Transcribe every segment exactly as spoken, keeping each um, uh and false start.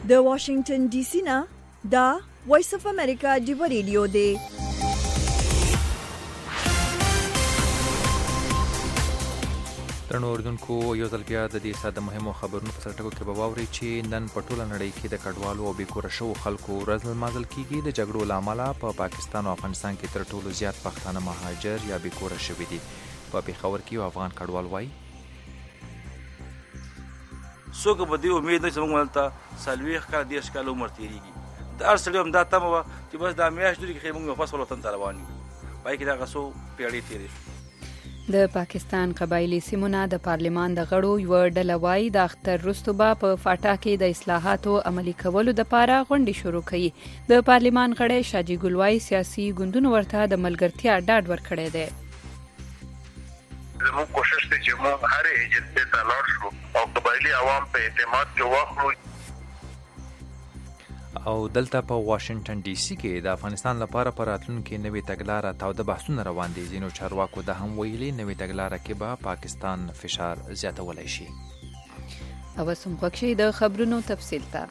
د واشنگټن ډي سي نه دا وایس اف امریکا دی ریډیو دی. درنو اوریدونکو یو ځل بیا د دې ساده مهمو خبرونو په سرټکو کې به واورئ چې نن په ټوله نړۍ کې د کډوالو او بېکوره شوو خلکو ورځ لمانځل کیږي. د جګړو له امله په پا پاکستان او افغانستان کې تر ټولو زیات پښتانه مهاجر یا بېکوره شوي دي. په پېښور کې یو افغان کډوال وایي څوک به دې امید نه چې موږ هلته څلوېښت کاله دېرش کاله عمر تېرېږي. د هر سړي هم دا تمه وه چې بس دا میاشت لري کې موږ واپس خپل وطن ته روان یو. پای کې دغه څو پیړۍ تېرې شو. د پاکستان قبایلی سیمونه د پارلمان د غړو یوه ډله وایي د اختر وروسته به په فاټا کې د اصلاحاتو عملي کولو دپاره غونډې شروع کړي. د پارلمان غړی شاجي ګل وایي سیاسي ګوندونو ورته د ملګرتیا ډاډ ورکړی دی. زموږ کوشش دی چې موږ هر ایجنسۍ ته لاړ شو او قبایلي عوام په اعتماد کې واخلو. او دلته په واشنگټن ډي سي کې د افغانستان لپاره په راتلونکي نوې تګلاره تاوده بحثونه روان دي. ځینو چارواکو دا هم ویلي نوې تګلاره کې به پاکستان فشار زیاتولی شي. او اوس هم غوږ شئ د خبرونو تفصیل ته.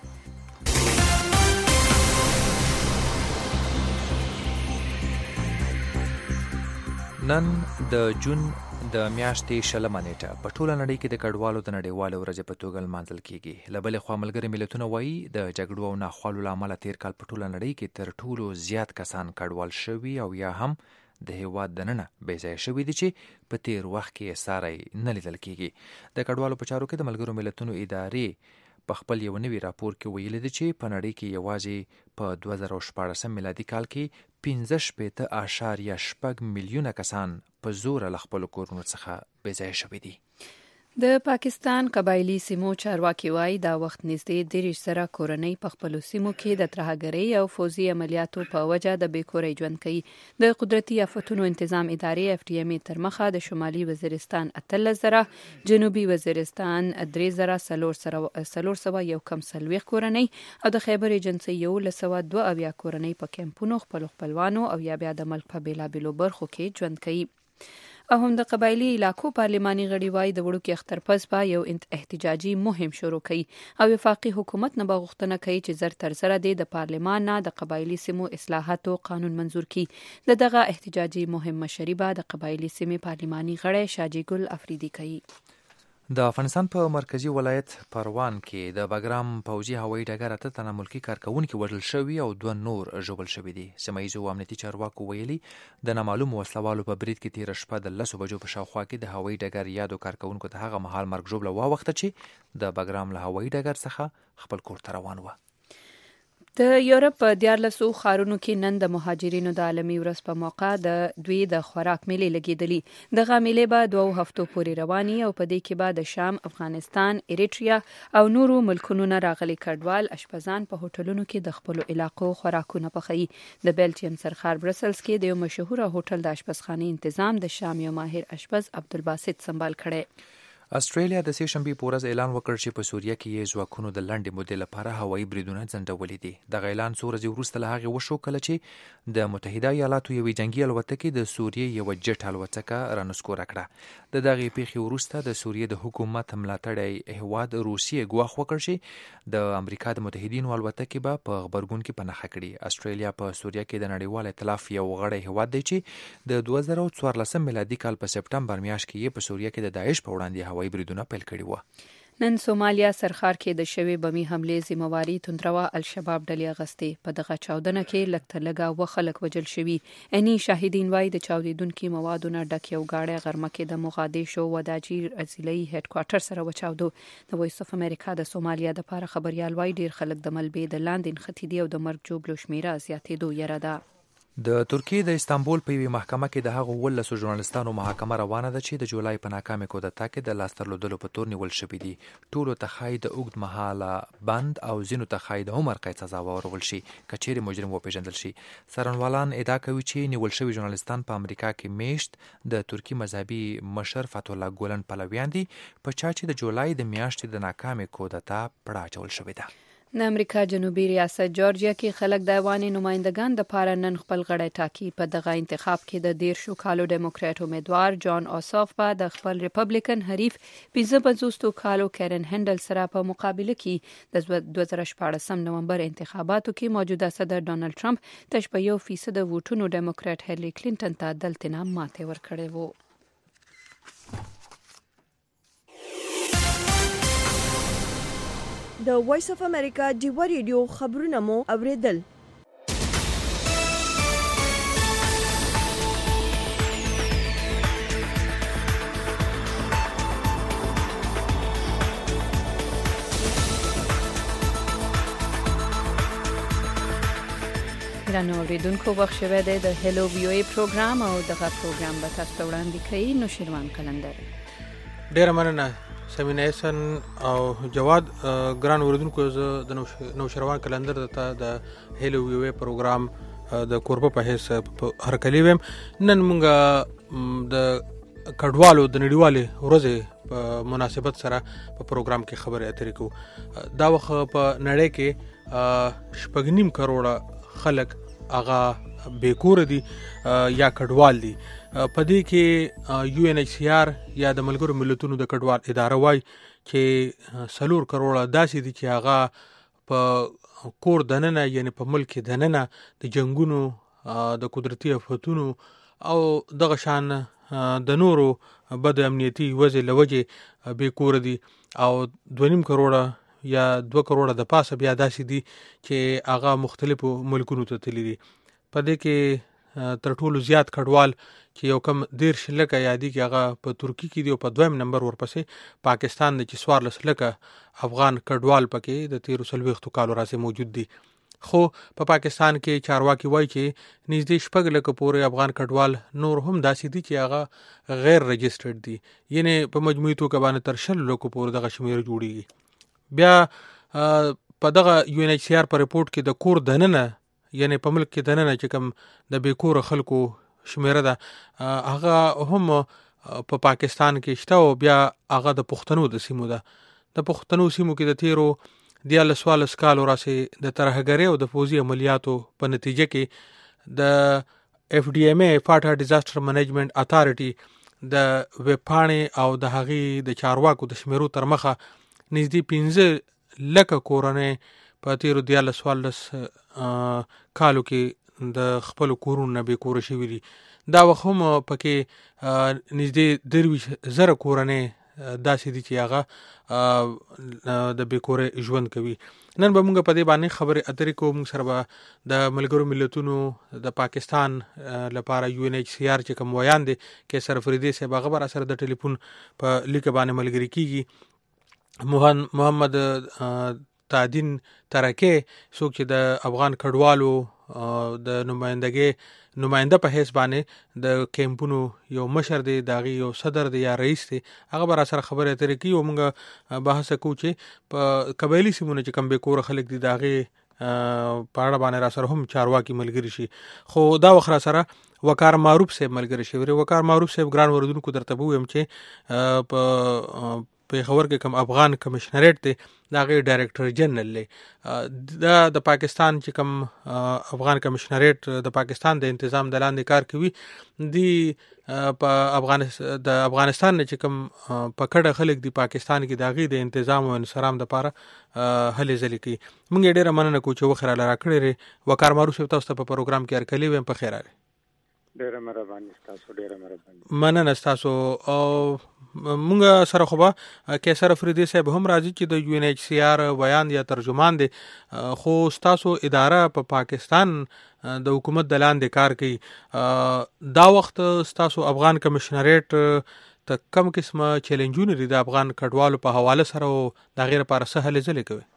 نن د جون د میاشتې شلمه نیټه په ټوله نړۍ کې د کډوالو د نړیوالې ورځې په توګه لمانځل کیږي. له بلې خوا ملګري ملتونه وایي د جګړو او ناخوالو له امله تیر کال په ټوله نړۍ کې تر ټولو زیات کسان کډوال شوي او یا هم د هیواد دننه بې ځایه شوي دي چې په تیر وخت کې ساری نه لیدل کیږي. د کډوالو په چارو کې د ملګرو ملتونو ادارې په خپل یو نوي راپور کې ویلي دي چې په نړۍ کې یوازې په دوه زره شپاړسم میلادي کال کې پنځه شپېته اعشاریه شپږ میلیونه کسان په زوره له خپلو کورونو څخه بې ځایه شوي دي. د پاکستان قبایلی سیمو چارواکي وایي دا وخت نږدې دېرش زره کورنۍ په خپلو سیمو کې د ترهګرۍ او فوزي عملیاتو په وجه د بېکورۍ ژوند کوي. د قدرتي آفتونو انتظام ادارې اف ډي ام ای تر مخه د شمالي وزیرستان اتلس زره، جنوبي وزیرستان درې زره څلور سوه یو کم څلوېښت کورنۍ او د خیبر ایجنسۍ یولس سوه دوه اویا کورنۍ په کیمپونو خپلو خپلوانو او یا بیا د ملک په بېلابېلو برخو کې ژوند کوي. او هم د قبایلی علاقو پارلماني غړي وایي د وړوکي اختر پس به یو احتجاجي مهم شروع کړي او وفاقي حکومت نه به غوښتنه کوي چې زر تر زره دی د پارلمان نه د قبایلی سیمو اصلاحاتو قانون منظور کړي. د دغه احتجاجي مهم مشري به د قبایلی سیمې پارلماني غړی شاجي ګل افریدي کوي. د افغانستان په مرکزی ولایت پروان کې د بګرام پوځي هوایي ډګر اته تنه ملکي کارکونکي وژل شوي او دوه نور ژوبل شوي دي. سیمه ییزو امنیتي چارواکو ویلي د نامعلومو وسلوالو په برید کې تېره شپه د لسو بجو په شاوخوا کې د هوایي ډګر یادو کارکونکو ته هغه مهال مرګ ژوبله واوښته چې د بګرام له هوایي ډګر څخه خپل کور ته روان وه. د یورپ په دیارلسو ښارونو کې نن د مهاجرینو د عالمي ورځ په موقع د دوی د خوراک میلې لګېدلي. دغه میلې به دوه هفتو پورې رواني او په دې کې به د شام، افغانستان، ایریټریا او نورو ملکونو نه راغلي کډوال اشپزان په هوټلونو کې د خپلو علاقو خوراکونه پخوي. د بیلجیم سرخار برسلز کې د یو مشهوره هوټل د اشپزخانې انتظام د شام یو ماهر اشپز عبدالباسط سنبال کړی. استرالیا د سې شنبې په ورځ اعلان وکړ چې په سوریه کې یې ځواکونو د لنډې مودې لپاره هوایي بریدونه ځنډولي دي. دغه اعلان څو ورځې وروسته له هغې وشو کله چې د متحده ایالاتو یوې جنګي الوتکې د سوریې یوه جټ الوتکه رانسکوره کړه. د دغې پیښې وروسته د سوریې د حکومت ملاتړی هیواد روسیې ګواښ وکړ چې د امریکا د متحدینو الوتکې به په غبرګون کې په نښه کړي. استرالیا په سوریه کې د نړیوال ائتلاف یو غړی هیواد دی چې د دوه زره څوارلسم میلادي کال په سپټمبر میاشت کې یې په سوریه کې د داعش په وړاندې هوایي بریدونه پیل کړي وو. نن سومالیا سرخار کې د شوې بمي حملې ذمہواري توندروا الشباب ډلې اغستې. په دغه چاودنه کې لږ تر لږه اووه خلک وژل شوي. اني شاهدین وایي د چاودېدونکي موادو نه ډک یو ګاډی غرمه کې د موغادیشو وداجي ضلعي هډ کوارټر سره وچاودو. د وایس اف امریکا د سومالیا دپاره خبریال وایي ډېر خلک د ملبې د لاندې نښتي دي او د مرګ ژوبلو شمېره زیاتېدو یره ده. د ترکیې د استانبول په یوې محکمه کې د هغو اوولسو ژورنالستانو محاکمه روانه ده چې د جولای په ناکامې کودتا کې د لاس درلودلو په تور نیول شوي دي. ټولو ته ښایي د اوږد مهاله بند او ځینو ته ښایي د عمر قید سزا واورول شي که چیرې مجرم وپېژندل شي. څارنوالان ادعا کوي چې نیول شوي ژورنالستان په امریکا کې میشت د ترکي مذهبي مشر فتح الله ګولن پلویان دي په چا چې د جولای د میاشتې د ناکامې کودتا پړه اچول شوې ده. د امریکا جنوبي ریاست جورجیا کې خلک د افغاني نمائندګان د پاره نن خپل غړی ټاکي. په دغه انتخاب کې د دیرشو کالو ډیموکراټ امیدوار جان اوساف به د خپل ریپبلیکن حریف پنځه پنځوس کالو کیرن هندل سره په مقابله کې د دوه زره شپاړسم نومبر انتخاباتو کې موجوده صدر ډونالد ټرمپ تش په یو فیصد ووټونو ډیموکراټ هیلری کلینټن ته دلته نه ماته ورکړې وو. د وایس اف امریکا ډیوا ریډیو خبرونه مو اوریدل. درنو اوریدونکو وخت شوه دی د هلو وی او ای پروګرام او دغه پروګرام به تاسو ته وړاندې کوي نوشیروان قلندر. ډیره مننه سمینه احسن او جواد. ګران اوریدونکو زه د نوشیروان قلندر د هلو وی او ای پروګرام د کوربه په حیث هرکلی ویم. نن مونږ د کډوالو د نړیوالې ورځې په مناسبت سره په پروګرام کې خبرې اترې کوو. دا وخت په نړۍ کې شپږ نیم کروړه خلک هغه بیکور دي یا کډوال دي. په دې کې یو ان ایچ سی آر یا د ملګرو ملتونو د کډوال اداره وای چې څلور کروڑه داسې دي چې هغه په کور دننه یعنی په ملک دننه د جنگونو د قدرتي آفتونو او دغه شان د نورو بد امنیتي وضع لوجه بیکور دي او دوه نیم کروڑه یا دوه کروڑه د پاسه بیا داسې دي چې هغه مختلفو ملکونو ته تللي دي. په دې کې تر ټولو زیات کډوال چې یو کم دیرش لکه یادي کې هغه په ترکی کې دی او په دویم نمبر ورپسې پاکستان د چې څوارلس لکه افغان کډوال پکې د تیرو څلوېښتو کالو راځي موجود دي. خو په پا پاکستان کې چارواکي وایي چې نږدې شپږ لکه پورې افغان کډوال نور هم داسې دي چې هغه غیر رجسټرډ دي، یعنی په مجموعي توګه باندې تر شل لکو پورې دغه شمیر جوړیږي. بیا په دغه یو ان ایچ سی آر په رپورټ کې د کور دننه یعنی په ملک کې دننه چې کوم د بیکور خلکو شمیره ده هغه هم په پاکستان کې شته او بیا هغه د پښتنو د سیمو ده. د پښتنو سیمو کې د تیرو دیارلس څوارلس کالو راځي د ترهګرۍ او د پوځي عملیاتو په نتیجه کې د اف ډي ایم اے فاټا ډیزاستر منیجمنت اتھارټي د ویبپاڼې او د هغې د چارواکو د شمیرو تر مخه نږدې پنځه لکه کورنۍ په تیرو دیارلس څوارلس کالو کې د خپلو کورونو نه بېکوره شوي دي. دا وخت هم پکې نږدې درویشت زره کورنۍ داسې دي چې هغه د بیکورې ژوند کوي. نن به موږ په دې باندې خبرې اترې کوو. موږ سره به د ملګرو ملتونو د پاکستان لپاره یو ان ایچ سی آر چې کوم ویان دی کیسر فریدي صاحب هغه به راسره د ټلیفون په لیکه باندې ملګري کېږي. محمد تعدین ترکه څوک چې د افغان کډوالو د نمائندګۍ نماینده په حیث باندې د کیمپونو یو مشر دی، د هغې یو صدر دی یا رئیس دی، هغه به راسره خبرې اترې کوي او موږ بحث کوو چې په قبایلي سیمونه چې کوم بېکوره خلک دي د هغې په اړه باندې راسره هم چارواکي ملګري شي. خو دا وخت راسره وقار معروف صاحب ملګری شوی. وقار معروف صاحب ګران اوریدونکو درته به ووایم چې په پیښور کې کوم افغان کمشنریټ دی د هغې ډایرکټر جنرال دی. دا د پاکستان چې کوم افغان کمشنریټ د پاکستان د انتظام د لاندې کار کوي دی په افغانستان د افغانستان نه چې کوم په کډه خلک دی پاکستان کې د هغې د انتظام او انصرام دپاره هلې ځلې کوي. موږ یې ډېره مننه کوو چې وخت راله راکړې. وقار معروف صاحب تاسو ته په پروګرام کې هرکلی ویم. په خیر راغلی. ډېره مهرباني ستاسو، ډېره مهرباني. مننه ستاسو. او مونږ سره خو به کیسر افریدي صاحب هم راځي چې د یو ان ایچ سی آر ویان یا ترجمان دی، خو ستاسو اداره په پا پاکستان د حکومت د لاندې کار کوي. دا وخت ستاسو افغان کمشنریټ ته کم قسمه چیلنجونه دي د افغان کډوالو په حواله سره او د هغې لپاره څه هلې ځلې کوي؟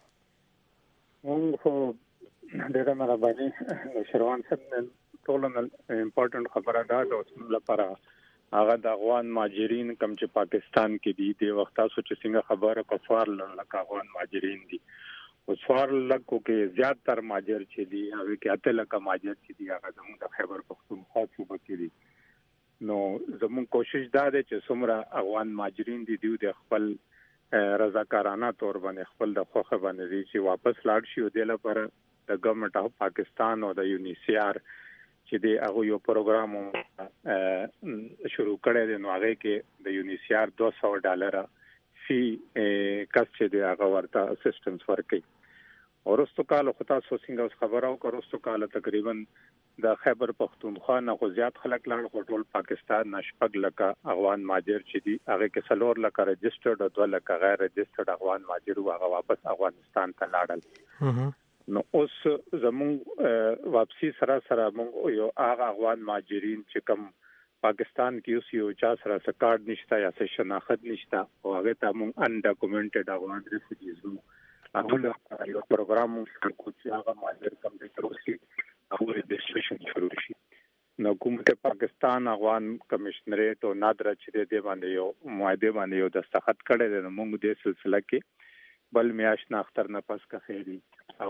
مونږ خو ډېره مهرباني نوشیروان صاحب ټولو نه امپورټنټ خبره دا ده اوس لپاره هغه د افغان مهاجرین کم چې پاکستان کې دي د وخت تاسو چې څنګه خبره په څوارلس لکه افغان مهاجرین دي او څوارلس لکو کې زیاتره مهاجر چې دي هغې کې اته لکه مهاجر چې دي هغه زموږ د خیبر پښتونخوا صوبه کې دي. نو زموږ کوشش دا دی چې څومره افغان مهاجرین دي دوی د خپل رضاکارانه تور باندې خپل د خوخه باندې چې واپس لاړ شي او د لپاره د ګورنمنت اف پاکستان او د یونیسیار چې د هغه یو پروګرام شروع کړی دی نو هغه کې د یونیسیار دوه سوه ډالر فی کس چې د هغه ورته اسسټنس ورکړي. ورستو کال خو تاسو څنګه خبرو کورستو کال تقریبا د خیبر پختونخوا نه خو زیات خلک لاړ ټول پاکستان نشپګ لکه افغان ماجر چې دی هغه کې سلور لکه رجسټرډ او دوه لکه غیر رجسټرډ افغان ماجر هغه واپس افغانستان ته لاړل. نو اوس زمون واپسی سره سره موږ یو هغه افغان ماجرین چې کوم پاکستان کې اوس یو چا سره سکارډ نشته یا څه شناخت نشته او هغه ته موږ ان ډاکومنټډ افغان ریفیوجیز نو هغه یو پروګرام موږ چې هغه ماجر کمپیوټر وسی او رجسټریشن شروع شي. نو حکومت پاکستان افغان کمشنریټ او نادر چې د باندې یو معاهده باندې یو دستخط کړی دی. موږ د سلسله کې بل میاش نه اختر نه پس کا خیری او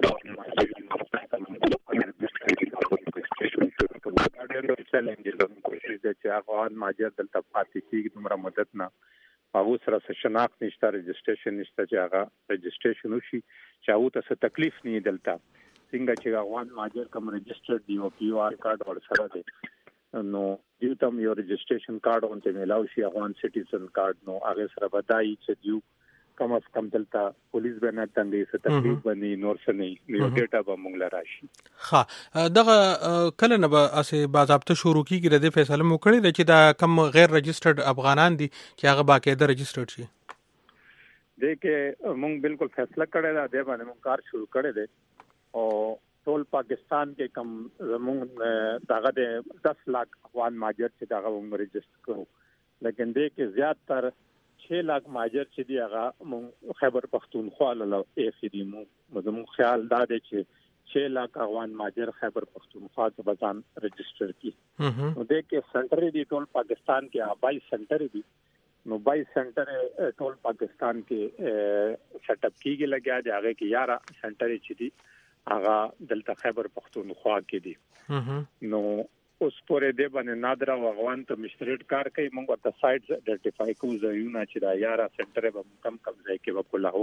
چې افغان ماجر دلته پاتې کیږي دومره مدت نه هغه سره شناخت نشته رجسټریشن نشته چې هغه رجسټریشن وشي چې هغه ته څه تکلیف نه دلته څنګه چې افغان ماجر کوم رجسټرډ دی او پی او آر کارت ور سره دی نو یو تم یو رجسټریشن کارت اونته ملاوي شي افغان سټیزن کارت نو هغه سره بدای چې دیو کم از کم دلته پولیس به نه تندې څه تکلیف بني نور څه نه یو ډیټا به مونږ لراشي. ها دغه کله نه به اسه باضابطه شروع کیږي د فیصله مو کړی چې دا کم غیر رجسټرډ افغانان دي چې هغه باقاعده رجسټرډ شي. دې کې مونږ بالکل فیصله کړی دا د باندې مونږ کار شروع کړی دی او ټول پاکستان کې کم زموږ دغه د دس لک افغان ماجر چې دغه مونږ رجسټر کړو لیکن دې کې زیات تر छह लाख माजर چې دی هغه خیبر پختونخوا له ایفدی مو زموږ خیال دا دی چې छह लाख افغان ماجر خیبر پختونخوا کې بزان رجسٹر کی نو د کې سنټر دی ټول پاکستان کې آبای سنټر دی نو بای سنټر ټول پاکستان کې سیټ اپ کیږي لګیا دی هغه کې یارا سنټر چې دی هغه دلته خیبر پختونخوا کې دی نو اوس پورې د باندې نادر او افغان ته مشترک کار کوي موږ ته سایټس آئیډنټیفای کوو ځایونه چې دا یارا سنټر به کم کم ځای کې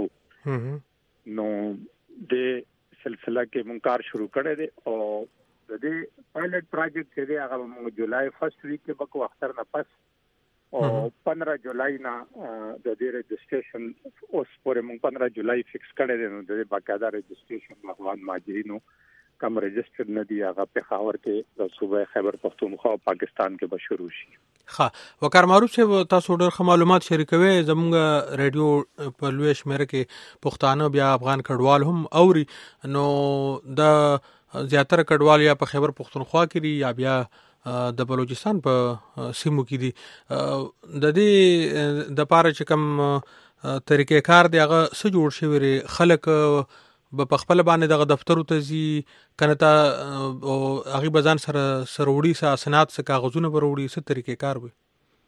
وکړو نو د سلسله کې موږ کار شروع کړی دی او د دې پایلټ پروجیکټ چې دی هغه موږ جولای فرست ویک کې وکړو اختر نه پس او پندرہ جولای نه د دې رجسټریشن اوس پورې موږ پندرہ جولای فکس کړی دی نو د باقاعده رجسټریشن افغان ماجرینو کم رجسٹر نه دی هغه په خاور کې د صوبې خیبر پختونخوا او پاکستان کې به شروع شي. ها وقار معروف چې تاسو ډېر معلومات شریکوي زموږ ریډیو په لوی شمېر کې پښتانه بیا افغان کډوال هم اوري نو د زیاتره کډوال یا په خیبر پختونخوا کې یا بیا د بلوچستان په سیمو کې دي د دې د پاره چې کوم طریقې کار دی هغه څه جوړ شوی خلک په خپل باندې دغه دفتر ته زی کنه تا او هغه بزان سره سروړي سره سنات سره کاغذونه وروړي څه طریقې کار وي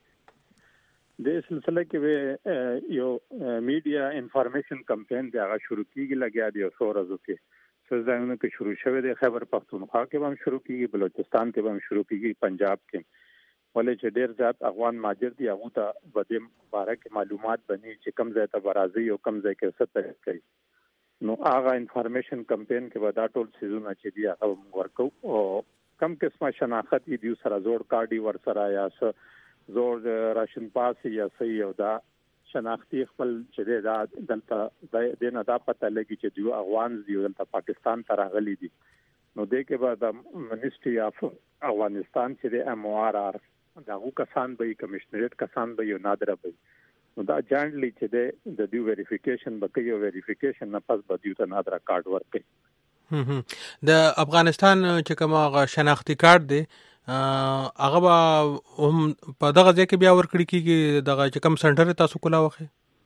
د سلسله کې یو میډیا انفارمیشن کمپین دی هغه شروع کیږي لګیا دی او ورځو کې څه ځایونه کې شروع شوه د خیبر پختونخوا کې هم شروع کیږي بلوچستان کې هم شروع کیږي پنجاب کې ولې چې ډیر زیات افغان ماجر دی هغه ته بده بارے معلومات بني چې کم ځای ته برازي او کم ځای کې څه طریقې کوي نو هغه انفارمیشن کمپین کې ودا ټول سيزونه چې دی هغه ورکو او کم قسمه شناخت دی سره زوړ کارډي ور سره یا زوړ راشن پاس یا صحیح او دا شناختی خپل چې دا دلته د نه دا پته لګي چې دی افغان دی دلته پاکستان ته راغلي دي نو د کې بعد منیسټری اف افغانستان چې د ام او ار ار داغه کسان به کمشنریټ کسان به یو نادر به نو دا جاینټلی چې د دیو ویریفیکیشن بکې او ویریفیکیشن نه پس به دیو ته نادر کارت ورکړي د افغانستان چې کومه شناختی کارت دی هغه به هم په دغه ځای کې بیا ورکړي کیږي دغه چې کوم سنټر تاسو کولا وخه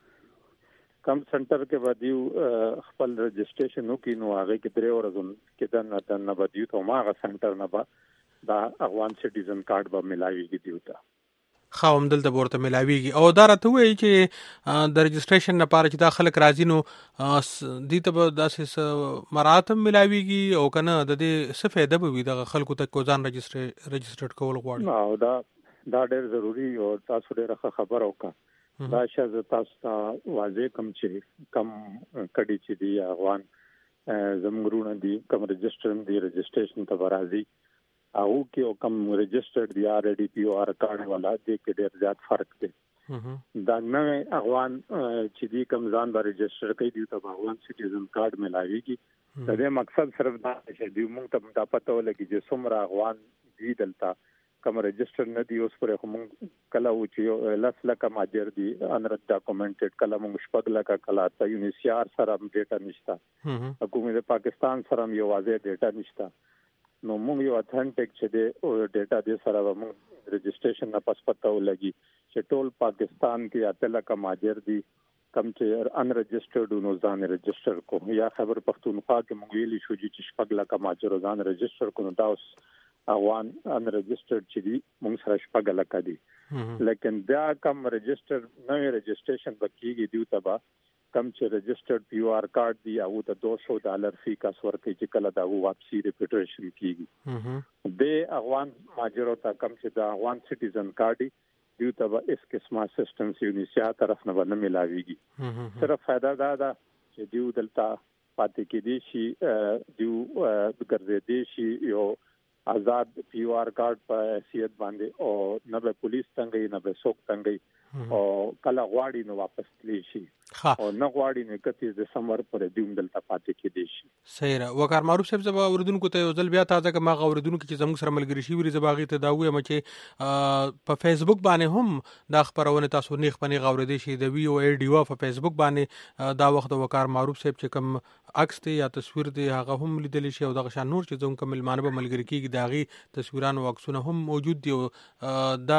کم سنټر کې به دیو خپل رجسټریشن وکړي نو هغه کې درې ورځې کې د نه به دیو ته ماغه سنټر نه به دا افغان سټیزن کارت به ملایوي دیو ته خاوم دلته ورته ملاويږي او دا راته وایي چې د رجسټریشن لپاره چې داخله راځي نو دې ته داسې مراتب ملاويږي او کنه د دې څه فائدہ به وي د خلکو ته کوزان رجسټر رجسټرډ کول غواړي نو دا دا ډېر ضروری او تاسو ډېر ښه خبر اوکا دا شاز تاسو ته واضح کم چې کم کډی چې دی افغان زمګرونه دي کم رجسټر دي رجسټریشن ته راځي او کې کم رجسټرډ دی آلریډي پی او آر کارت والا دې کې ډېر زیات فرق دی دا نوې افغان چې دی کم ځان باندې رجسټر کوي دی ته افغان سټیزن کارت ملاويږي دا د مقصد صرف دا چې دی موږ ته دا پته ولګي چې څومره افغان دی دلته کوم رجسټر نه دی اوس پر کوم کله و چې لاس لکه ماجر دی انر ډاکومنټډ کله موږ شپږ لکه کله ته یونیسیار سره ډیټا نشته حکومت پاکستان سره یو واضح ډیټا نشته نو موږ یو اتھنټیک چې دی او ډیټا دې سره موږ رجسټریشن نه پس پته ولګي چې ټول پاکستان کې اته لکه ماجر دی کم چې ان رجسټرډ نو ځان رجسټر کو یا خبر پښتونخوا کې موږ ویلي شو چې شپږ لکه ماجر ځان رجسټر کو نو دا اوس افغان ان رجسټرډ چې دی موږ سره شپږ لکه دي لیکن دا کم رجسټر نوې رجسټریشن بکیږي دیو تبا کم چې رجسټرډ پی او آر کارت دی او د دو سو ډالر فی کا سور کې چې کله دا واپسی ریپیټیشن کیږي د افغان ماجرو ته کم چې دا افغان سټیزن کارت دی دیو تبا اس قسمه سیستم یونیسیا طرف نه ونه ملاويږي صرف فائدہ دا دا چې دیو دلته پاتې کې دي شي دیو ګرځې دي شي یو آزاد پی او آر کارت په حیثیت باندې او نه به پولیس څنګه نه به څوک څنګه او کله غواړي نو واپس تلی شي او نه غواړي نو اکتیس دسمبر پر دیوم دلته پاتې کې دي شي صحیح را وقار معروف صاحب زبا اوردونکو ته ځل بیا تازه کما اوردونکو چې زموږ سره ملګری شي وري زباغي ته دا وې مچې په فیسبوک باندې هم دا خبرونه تاسو نیخ پنی غوړې شي د وی او ای ډیو په فیسبوک باندې دا وخت وقار معروف صاحب چې کوم عکس ته یا تصویر دی هغه هم لیدل شي او د غشان نور چې زموږ کمل مانبه ملګری کیږي داغي تصویران او عکسونه هم موجود دي دا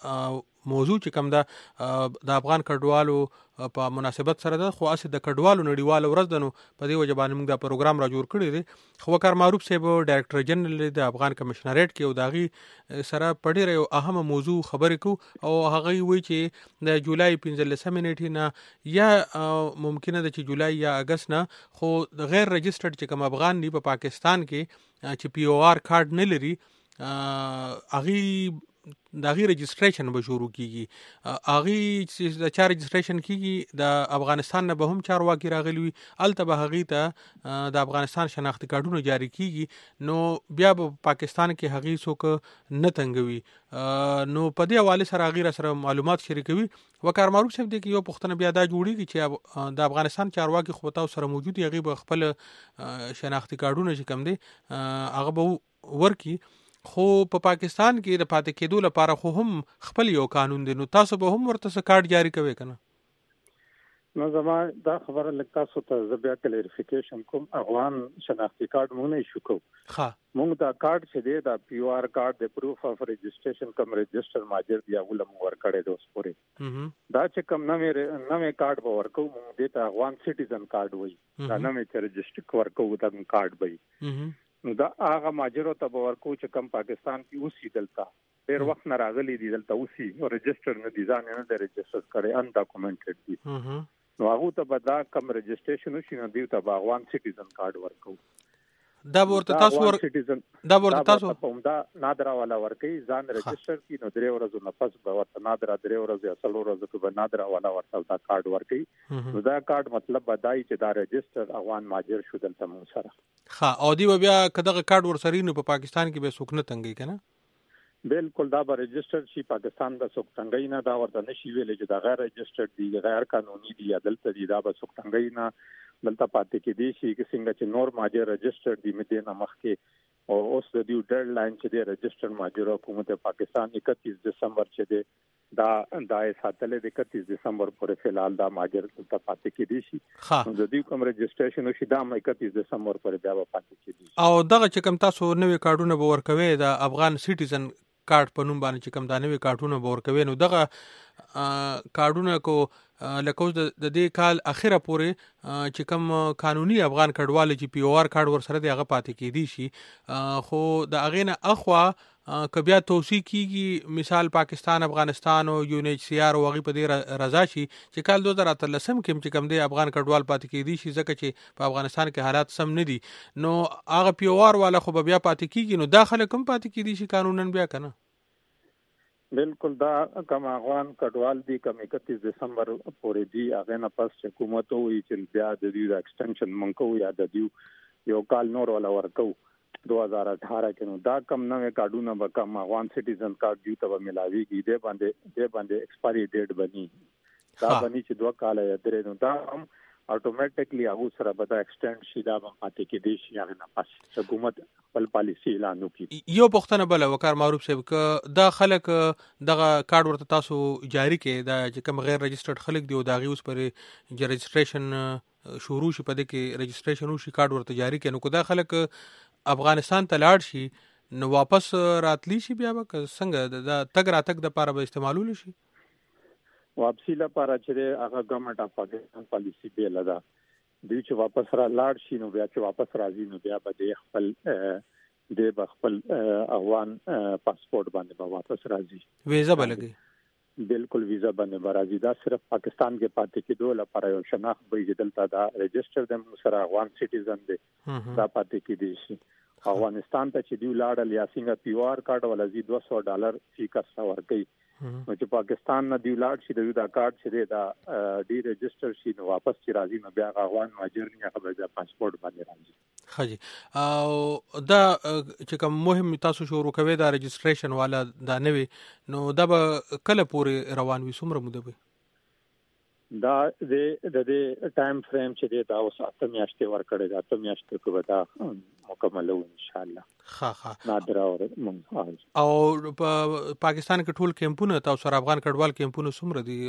موضوع چې کوم دا د افغان کډوالو په مناسبت سره ده خو اسه د کډوالو نړیوال ورځ دنو په دې وجه باندې موږ دا پروګرام را جوړ کړی دی خو کار معروف صاحب ډایرکټر جنرال د افغان کمشنریټ کې او داغي سره پډې یو اهم موضوع خبرې کو او هغه وی چې د جولای پنځلسمه نیټه نه یا ممکنه ده چې جولای یا اگست نه خو د غیر رجسټرډ چې کوم افغان دی په پاکستان کې چې پی او آر کارت نه لري اغي د غیر رجسټریشن به شروع کیږي اغي چې د چا رجسټریشن کیږي د افغانستان نه به هم چارواکي راغلي وي الته به هغه ته د افغانستان شناختی کارتونه جاری کیږي نو بیا په پاکستان کې هغه څوک نه تنګوي نو په دې حواله سره هغه سره معلومات شریکوي وکړ معروف صاحب دې کې یو پښتنه بیا دا جوړیږي چې د افغانستان چارواکي خو تاسو سره موجود هغه به خپل شناختی کارتونه چې کم دي هغه به ورکی خو په پا پاکستان کې د پاتې کېدو لپاره خو هم خپل یو قانون دی نو تاسو به هم ورته څه کارت جاری کوئ کنه نو زما دا خبره لکه تاسو ته زبیا کلیریفیکیشن کوم افغان شناختی کارت مونږ نه شو کو ها مونږ دا کارت چې دی دا پی او آر کارت د پروف اف رجسټریشن کم رجسٹر ماجر دی هغه لم ورکړې دوس پوری دا چې کم نوې نوې کارت به ورکو مونږ د افغان سټیزن کارت وای دا نوې چې رجسټر ورکو دا کارت وای نو دا هغه ماجرو ته به ورکو چې کم پاکستان کې اوسې دلته ډېر وخت نه راغلي دي دلته اوسې او رجسټر نه دي ځان نه د رجسټر کړي ان ډاکومنټډ دي نو هغه ته به دا کم رجسټریشن وشي نو دی ته به افغان سټیزن کارت ورکو دا ورته تاسو ور دا ورته تاسو په دا نادرا والا ورکي ځان رجسټر کی نو درې ورځې نه پس به ورته نادرا درې ورځې اصل ورځې کې به نادرا والا ورته دا کارت ورکي نو دا کارت مطلب بدای چې دا رجسټر افغان ماجر شو دلته مو سره ها او دی بیا کداغه کارت ورسري نو په پاکستان کې به سوکنه تنګي کنه بالکل دا به رجسٹر شي پاکستان د څوک څنګه نه دا ورته نشي ویل چې دا غیر رجسٹرډ دی غیر قانوني دی عدالت دی دا به څوک څنګه نه دلته پاتې کې دي شي چې څنګه چې نور ماجر رجسٹرډ دی مې نه مخ کې او اوس د دیو ډیډ لاین چې دی رجسٹر ماجر حکومت پاکستان اکتیس دسمبر چې دی دا دای ساتلې د اکتیس دسمبر پورې فلحال دا ماجر دلته پاتې کې دي شي د دې کوم رجسټریشن شي دا اکتیس دسمبر پورې بیا پاتې کې دي او دغه چې کوم تاسو نوې کارډونه به ورکوي د افغان سټیزن کارت په نوم باندې چې کوم دانوي کارتونه به ورکوي نو دغه کارډونه کو لکه د دې کال اخیره پورې چې کوم قانوني افغان کډوال چې پی او آر کارت ور سره دی هغه پاتې کېدی شي خو د هغې نه اخوا که بیا توصیه کیږي مثال پاکستان افغانستان او یو ان ایچ سی آر او هغې په دې رضا شي چې کال دو هزار اتلسم کې چې کوم دی افغان کډوال پاتې کېدی شي ځکه چې په افغانستان کې حالات سم نه دي نو هغه پی او آر والا خو به بیا پاتې کېږي نو دا خلک هم پاتې کېدی شي قانونا بیا که نه بالکل دا کوم افغان کډوال دي کوم اکتیس دسمبر پورې دي هغه نه پس حکومت وی چې بیا د دې د ایکسټنشن منکو یا د دې یو کال نور ولا ورکو دو ہزار اٹھارہ کې نو دا کم نوې کارډونه به کم افغان سټیزن کارډ دیو ته ملاويږي دې باندې دې باندې ایکسپایری ډیټ بني دا باندې چې دوه کال یې درې نو دا هم اتوماتیکلی هغه سره به دا ایکسټند شي دا به پاتې کې دي شي هغه نه پس حکومت خپل پالیسی اعلان وکړي. یو پښتنه بل وکړ معروف صاحب ک دا خلک دغه کارت ورته تاسو جاری کې دا چې کوم غیر رجسټرډ خلک دی او دا غي اوس پر رجسټریشن شروع شي پدې کې رجسټریشن وشي کارت ورته جاری کې نو کو دا خلک افغانستان ته لاړ شي نو واپس راتلی شي بیا به څنګه دا تګ راتګ د لپاره به استعمالول شي واپسی لپاره چې هغه ګورنمنت اف پاکستان پالیسی به لدا دوی چې واپس را لاړ شي نو بیا چې واپس راځي نو بیا به د خپل د خپل افغان پاسپورت باندې به واپس راځي ویزا بلګي بالکل ویزا باندې برازي دا صرف پاکستان کې پاتې کېدو لپاره یو شناخت به دلته دا رجسٹر د سره افغان سټیزن دی دا پاتې کېدي شي افغانستان ته چې دی لاړل یا څنګه پی او آر کارت ولزي دوه سوه ډالر فی کسا ورکي نو چې پاکستان نه دی لاړ شي دا کارت چې دا ډی رجسٹر شي نو واپس چې راځي نو بیا افغان ماجر نه هغه د پاسپورت باندې راځي. خجی او دا چې کوم مهم تاسو شروع کوي دا رجسټریشن والا دا نوي نو دا به کله پورې روان وي څومره موده به دا د د ټایم فریم چې دا اوس اته میاشتې ور کړی دا اته میاشتې کو ودا مکمل و ان شاء الله. ها ها نادر او او په پاکستان کې ټول کیمپونه تاسو سره افغان کډوال کیمپونه څومره دي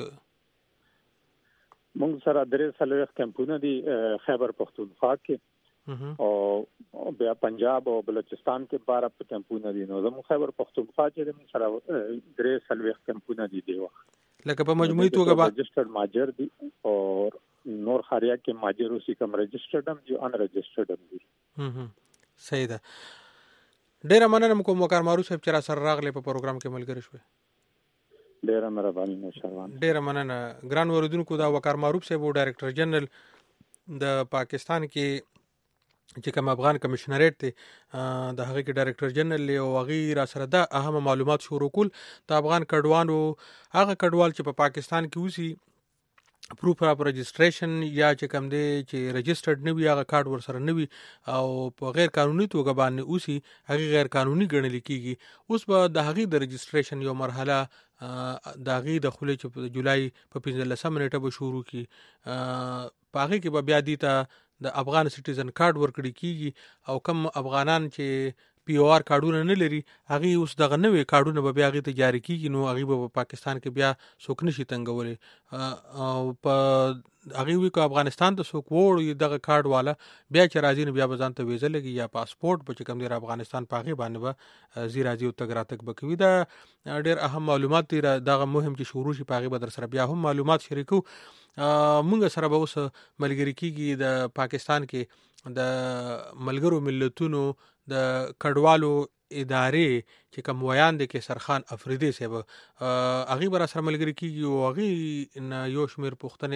موږ سره درې څلوېښت کیمپونه دي خیبر پختونخوا کې او بیا پنجاب او بلوچستان کې بارہ کیمپونه دي نو زموږ خیبر پختونخوا چې موږ سره درې څلوېښت کیمپونه دي دی لکه په مجموعي توګه به رجسٹرډ ماجر دي او نور خاریا کې ماجر اوسې کوم رجسٹرډ هم دي ان رجسٹرډ هم دي. هم صحیح ده. ډیر مننه کوم وقار معروف صاحب چې را سره راغله په پروګرام کې ملګری شوي. ډیر مهرباني نشروان. ډیر مننه ګران اوریدونکو دا وقار معروف صاحب ډایریکټر جنرال د پاکستان کې چې کوم افغان کمشنریټ دی د هغه کې ډایریکټر جنرال او هغه را سره د اهم معلومات شروع کول د افغان کډوالو هغه کډوال چې په پاکستان کې اوسي پروف اف رجسټریشن یا چې کوم دی چې رجسټرډ نه وي هغه کارت ور سره نه وي او په غیر قانوني توګه باندې اوسي هغه غیر قانوني ګڼل کیږي اوس به د هغه د رجسټریشن یو مرحله د هغه د خولې چې په جولای په پنځلسمه نیټه به شروع کی په هغه کې به بیا دي ته د افغان سټیزن کارت ورکړي کیږي او کم افغانان چې پی او آر کارډونه نه لري هغه اوس دغه نوې کارډونه به بیا هغه ته جاری کیږي نو هغه به پاکستان کې بیا څوک نشي تنګولې او په هغه وی کو افغانستان ته څوک وړي دغه کارت والا بیا چې راځي نو بیا به ځان ته ویزه لګي یا پاسپورت به چې کوم دی افغانستان پاغي باندې به زی راځي او تګ راتګ بکوي دا ډېر اهم معلومات دي دغه مهم چې شروع شي پاغي به در سره بیا هم معلومات شریکو مونږ سره به اوس ملګری کیږي د پاکستان کې د ملګرو ملتونو د کډوالو ادارې چې کوم ویان دي کې سرخان افریدي صاحب هغه بر سره ملګری کیږي او هغه یو شمیر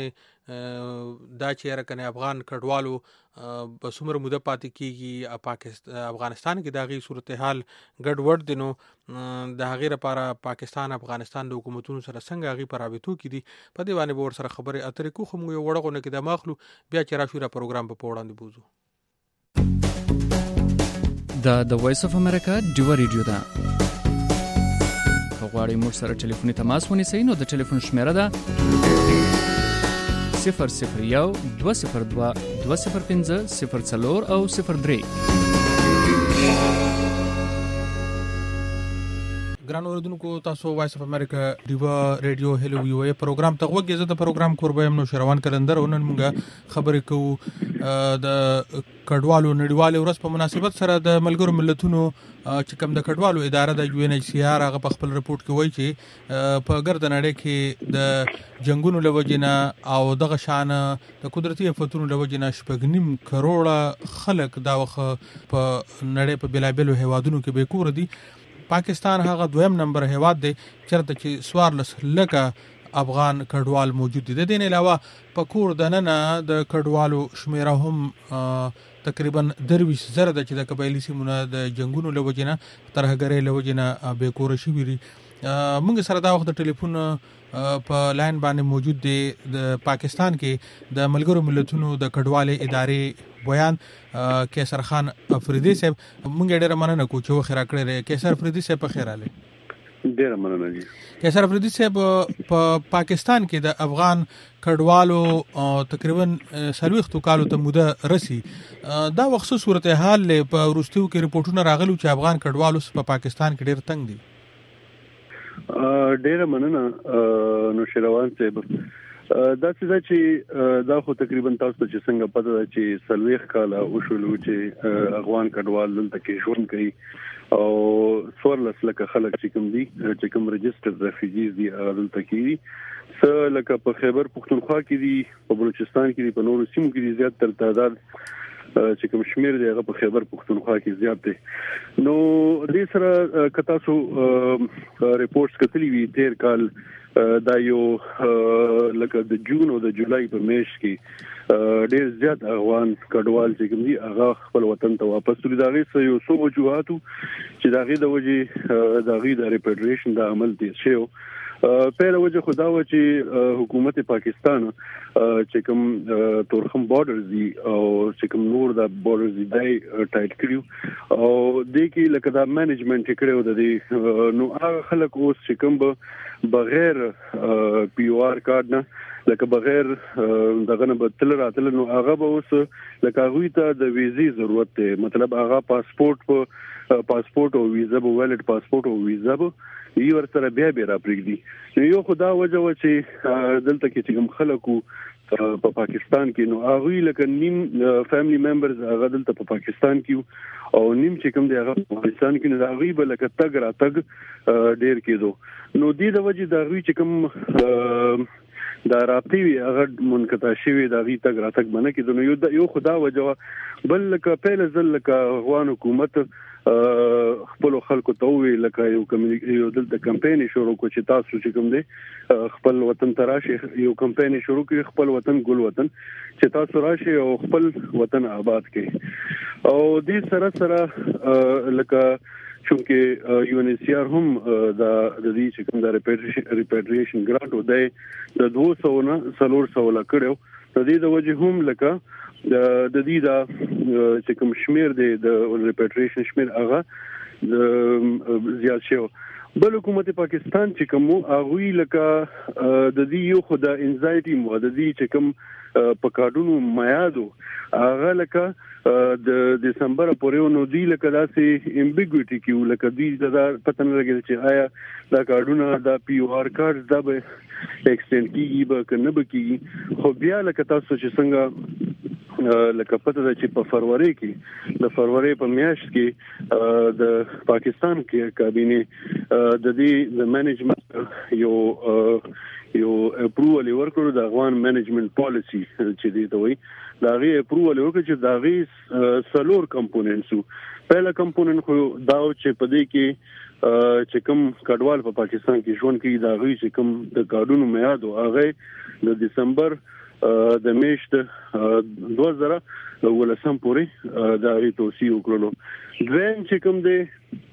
پښتنه دا چې رکنه افغان کډوالو په څومره موده پاتې کیږي پاکستان افغانستان کې دا غي صورتحال ګډ وډ دي نو د هغه لپاره پاکستان افغانستان د حکومتونو سره څنګه هغه پرابطو کې دي په دې باندې ور سره خبره اترې کو خو موږ وړغونه کې د ماخلو بیا چې راشو را پروګرام په وړاندې بوزو. دا د وایس اف امریکا ډیو ریډیو ده. که غواړئ موږ سره ټلیفوني تماس ونیسئ نو د ټلیفون شمیره ده صفر صفر یو دوه صفر دوه دوه صفر پنځه صفر څلور او صفر درې. ګران اوریدونکو تاسو وایس اف امریکا ډیو ریډیو هلو وی وی پروګرام ته وګورئ زه د پروګرام قربایم نو شروان کلندر ونن موږ خبرې کوو د کډوالو نړیوال ورځ په مناسبت سره د ملګرو ملتونو چې کوم د کډوالو اداره د یو ان ایچ سی آر هغه په خپل رپورت کې وایي چې په ګرد نړۍ کې د جنگونو لوجنه او دغه شان د قدرتي آفتونو لوجنه شپږ نیم کروڑه خلک دا وخت په نړۍ په بلابلو هیوادونو کې به کور دي. پاکستان هغه دویم نمبر هیواد دی چرته چې سوارلس لکه افغان کډوال موجود دي. د دې نه علاوه په کور دننه د کډوالو شمیره هم تقریبا درویش زره د چې د قبایلی سیمونه د جنگونو لوجنه ترهګرۍ لوجنه به کور شي ویری موږ سره دا وخت د ټلیفون په لاین باندې موجود دی د پاکستان کې د ملګرو ملتونو د کډوالۍ ادارې بیان کیسر خان افریدي صاحب. موږ ډېر مننه کوو چې وخت راکړی. کیسر افریدي صاحب په خیر راغلی. ډېر مننه جی. کیسر افریدي صاحب په پاکستان کې د افغان کډوالو تقریبا سلويختو کالو ته موده رسی. دا وخت صورتحال په وروستیو کې رپورټونه راغلي چې افغان کډوالو په پاکستان کې ډېر تنگ دي. ډېر مننه نو شروان صاحب. دا څه چې دا خو تقریبا تاسو ته چې څنګه پته ده چې سلويخ کاله وشول چې افغان کډوال دلته کې ژوند کوي او څوارلس لکه خلک چې کوم دي چې کوم رجسټرډ ریفیوجیز دي دلته کې څه لکه په خیبر پختونخوا کې دي، په بلوچستان کې دي، په نورو سیمو کې دي زیات تر تعداد چې کوم شمیر دی هغه په خیبر پختونخوا کې زیات دی. نو دې سره کتا سو ریپورتس کتلی وی تیر کال دا یو لکه د جون او د جولای په میاشت کې ډېر زیات افغان کډوال چې کوم دي هغه خپل وطن ته واپس تللي. دا غي یو څو وجوهاتو چې دا غي د وجې دا غي د ریپیټریشن د عمل دي شو. پیله وجه خدا و چې حکومت پاکستان چې کوم تورخم بارډرز دي او چې کوم نور د بارډرز دي ټایټ کړیو او د کې لکه دا منیجمنت کړو د دې نو هغه خلک اوس چې کوم بغیر پی او آر کارت نه لکه بغیر دغه نه بدل راتل نو هغه به اوس لکه غوي ته د ویزې ضرورت دی. مطلب هغه پاسپورت په پاسپورت او ویزا به ویلټ پاسپورت او ویزا به یو ورته بیا بیا را پرېږدي. نو یو خدا وجه و چې دلته کې چې کوم خلکو په پاکستان کې نو هغه لکه نیم فیملی ممبرز هغه دلته په پاکستان کې او نیم چې کوم دی هغه په پاکستان کې نه هغه به لکه تګ را تګ ډیر کېدو. نو دې د وجه دا غوي چې کوم دا رابطي هغه منقطع شوی دا غي تګ را تګ باندې کې نو یو یو خدا وجه بل لکه پیله ځل لکه افغان حکومت خپل خلکو ته وی لکه یو یو دلته کمپاین شروع کو چې تاسو چې کوم دی خپل وطن ته راشي یو کمپاین شروع کړي خپل وطن ګل وطن چې تاسو راشي او خپل وطن آباد کړي. او دې سره سره لکه چونکه یو ان ایچ سی آر هم د دې چې کوم د ریپیټریشن ګرانټ و دی د دوه سوه نه څلور سوه لا کړو. د دې د وجه هم لکه د دې دا چې کوم شمیر دی د ریپیټریشن شمیر هغه زیات شو. بل حکومت پاکستان چې کوم هغه لکه د دې یو خدا انزایټي مو د دې چې کوم په کارډونو میادو هغه لکه د دسمبر پورې نو دی لکه داسې امبیګوټي کې لکه دې دا پته نه لګی چې آیا دا کارډونه دا پی او آر کارت دا به ایکسټند کیږي به کنه به کیږي. خو بیا لکه تاسو چې څنګه لکه پته ده چې په فروری کې د فروری په میاشت کې د پاکستان کې کابینه د دې د منیجمنت یو یو اپروول ورکړو د افغان منیجمنت پالیسی چې دی ته وایي دا غي اپروول ورکړي چې دا غي سلور کمپوننټسو. پهلا کمپوننټ خو دا چې په دې کې چې کوم کډوال په پاکستان کې ژوند کوي دا غي چې کوم د کارډونو میاد او هغه د دسمبر د میاشت دوه زره ولسم پورې دا غي توصیه وکړو. دویم چې کوم دی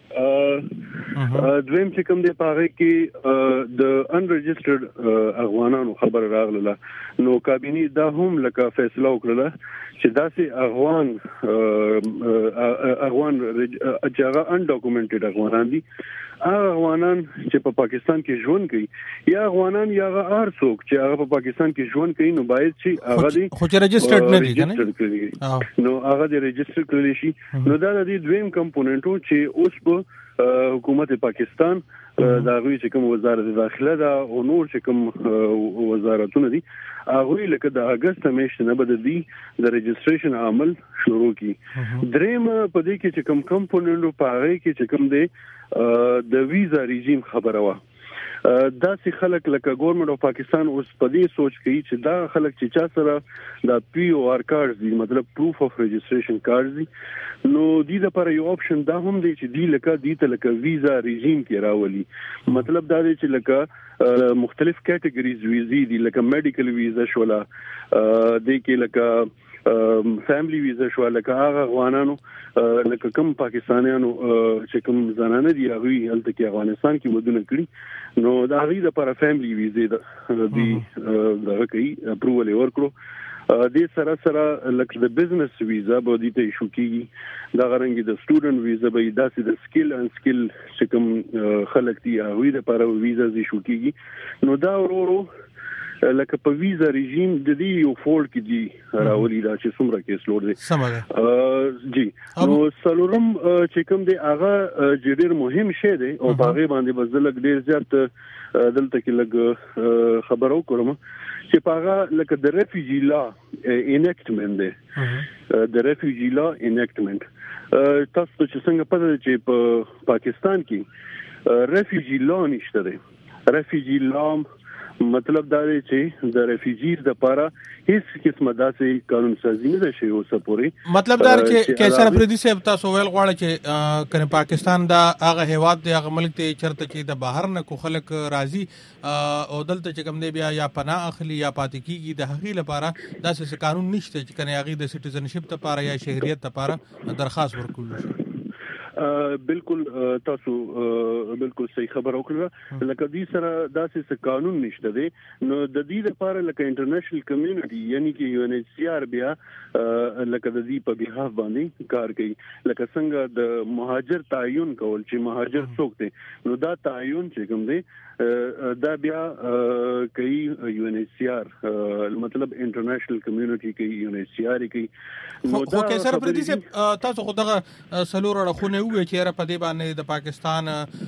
دویم چې کوم دی په هغه کې د انرجسټرډ افغانانو خبر راغله نو کابینه دا هم لکه فیصله وکړه چې داسې افغان افغان چې هغه ان ډاکومنټډ افغانان دي هغه افغانان چې په پاکستان کې ژوند کوي یا افغانان یا هغه هر څوک چې هغه په پاکستان کې ژوند کوي نو باید چې هغه دي خو چې رجسټرډ نه دي کنه نو هغه دې رجسټر کړی شي. نو دا د دې دویم کمپوننټو چې اوس په حکومت پاکستان دا غوي چې کوم وزارت داخله دا او نور چې کوم وزارتونه دي هغه لکه د اگست میاشتې نه بد دي د رجسټریشن عمل شروع کی. دریم په دې کې چې کوم کمپوننټو په هغه کې چې کوم دی د ویزا ریژیم خبره وا دا سي خلک لکه ګورنمنت اف پاکستان اوس په دې سوچ کوي چې دا خلک چې چا سره دا پی او آر کارت دي مطلب پروف اف رجسټریشن کارت دي نو دې لپاره یو اپشن دا هم دی چې دی لکه دې ته لکه ویزا ریژیم کې راولي. مطلب دا دی چې لکه مختلف کټګریز ویزې دي لکه میډیکل ویزا شولا دې کې لکه فیملی ویزا شو لکه هغه افغانانو لکه کوم پاکستانیانو چې کوم زنانه دي هغه هلته کې افغانستان کې ودونه کړی نو دا غي د لپاره فیملی ویزا دی دغه کوي اپروول ورکړو د سره سره لکه د بزنس ویزا به د ته شو کیږي دا غرنګي د سټوډنټ ویزا به داسې د سکل ان سکل چې کوم خلک دي هغه د لپاره ویزا زی شو کیږي نو دا ورورو لکه په ویزا رژیم د دې یو فولډ کې دی راولي دا چې څومره کې سلوړ دي سمه جی نو سلورم چې کوم دی هغه ډیر مهم شی دی او باغې باندې بزلک ډیر زیات دلته کې لګ خبرو کوم چې پاغه لکه د ریفیوجی لا انیکټمنت دی د ریفیوجی لا انیکټمنت تاسو چې څنګه پته چې په پاکستان کې ریفیوجی لا نشته دی ریفیوجی لا مطلب دا دی چې د ریفیوجیز د لپاره هیڅ قسمه داسې قانون سازي نه شي اوسه پوري مطلب دا چې کیسر افریدي صاحب تاسو ویل غواړئ چې کنه پاکستان دا هغه هیواد دی هغه ملک ته چرته چې د بهر نه کو خلک راضي او دلته چې کوم دی بیا یا پناه اخلي یا پاتې کیږي د هغې لپاره داسې قانون نشته چې کنه هغه د سټیزنشپ لپاره یا شهریت لپاره درخواست ورکول شي بالکل تاسو بالکل صحیح خبر وکړه لکه دې سره داسې قانون نشته دی نو د دې لپاره لکه انټرنیشنل کمیونټي یعنی کې یو ان ایچ سی آر بیا لکه د دې په بهاف باندې کار کوي لکه څنګه د مهاجر تعین کول چې مهاجر څوک دی نو دا تعین چې کوم دی دا بیا کوي یو ان ایچ سی آر مطلب انټرنیشنل کمیونټي کوي یو ان ایچ سی آر کوي نو دا کیسر افریدي صاحب تاسو خو دغه سلور اړخونه وی چې را پدې باندې د پاکستان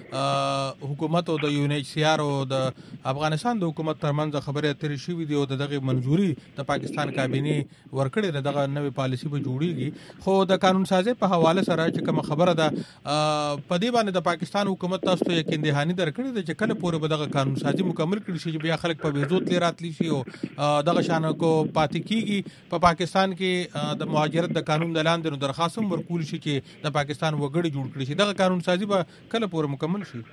حکومت او د یو ان ایچ سی آر او د افغانستان د حکومت ترمنځ خبرې اترې شوې دي او دغه منځوري د پاکستان کابینه ورکړې دغه نوې پالیسی به جوړیږي خو د قانون سازي په حواله سره چې کوم خبره ده پدې باندې د پاکستان حکومت تاسو ته یقین دهاني درکړي چې کله پورې به دغه قانون سازي مکمل کړي شي بیا خلک په ویزوت لري راتلی شي او دغه شان کو پاتې کیږي په پاکستان کې د مهاجرت د قانون د لاندې درخواست ورکول شي چې د پاکستان وګړي جوړ کړي شي دغه قانون سازي به کله پورې مکمل شي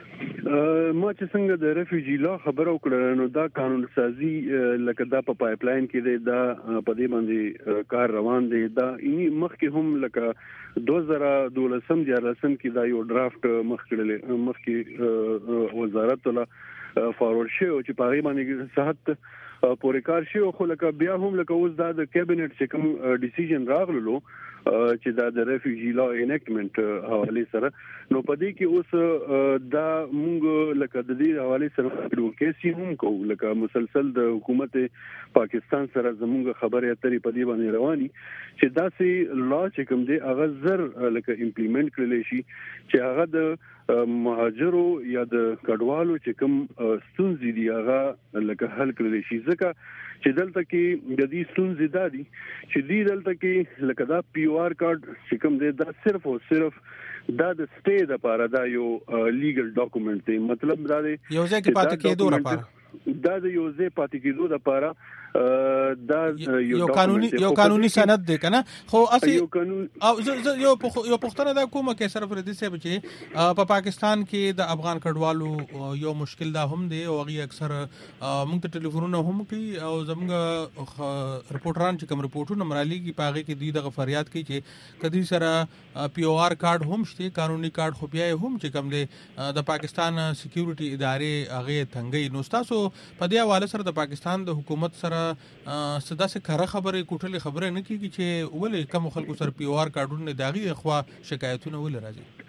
ما چې څنګه د ریفیوجی لا خبرو کړل نو دا قانون سازي لکه دا په پایپ لاین کې دی دا په دې باندې کار روان دی دا یې مخکې هم لکه دوه زره دولسم دیارلسم کې دا یو ډرافټ مخ کړل مخکې وزارت ولا فارورډ شو چې په غي باندې صحت پورې کار شي خو لکه بیا هم لکه اوس دا د کابینټ چې کوم ډیسیژن راغلو چې دا د ریفیوجی لا انیکټمنت حواله سره نو پدې کې اوس دا مونږ لکه د دې حواله سره ایڈوکیسی هم کوو لکه مسلسل د حکومت پاکستان سره زموږ خبرې اترې پدې باندې رواني چې دا سي لا چې کوم دی هغه زر لکه امپلیمنٹ کړل شي چې هغه د مهاجرو یا د کډوالو چې کوم ستونزې دي هغه لکه حل کړل شي ځکه چې دلته کې د دې ستونزې دا دي چې دې دلته کې لکه دا پی او آر کارت چې کوم دی دا صرف او صرف دا د سټې د لپاره دا یو لیګل ډاکومنټ دی مطلب دا دی یو ځکه پاتې کېدو لپاره دا د یو ځای پاتې کېدو لپاره دا یو قانوني یو قانوني سند دی کنه خو اصلي یو قانون او یو یو پښتنه دا کومه کې سره پر دې څه چې په پاکستان کې د افغان کډوالو یو مشکل دا هم دی او هغه اکثر موږ ته ټلیفونونه هم کوي او زموږ رپورټران چې کوم رپورټونه مراليږي پاغه کې دوی دغه فریاد کوي چې کدي سره پی او آر کارت هم شته قانوني کارت خو بیا هم چې کوم دی د پاکستان سکیورټي ادارې هغه ثنګي نو تاسو په دې حواله سره د پاکستان د حکومت سره صدا سے کړه خبره کوټلې خبره نه کیږي چې ولې کوم خلکو سره پی او آر کارډونه داغي خو شکایتونه ول راځي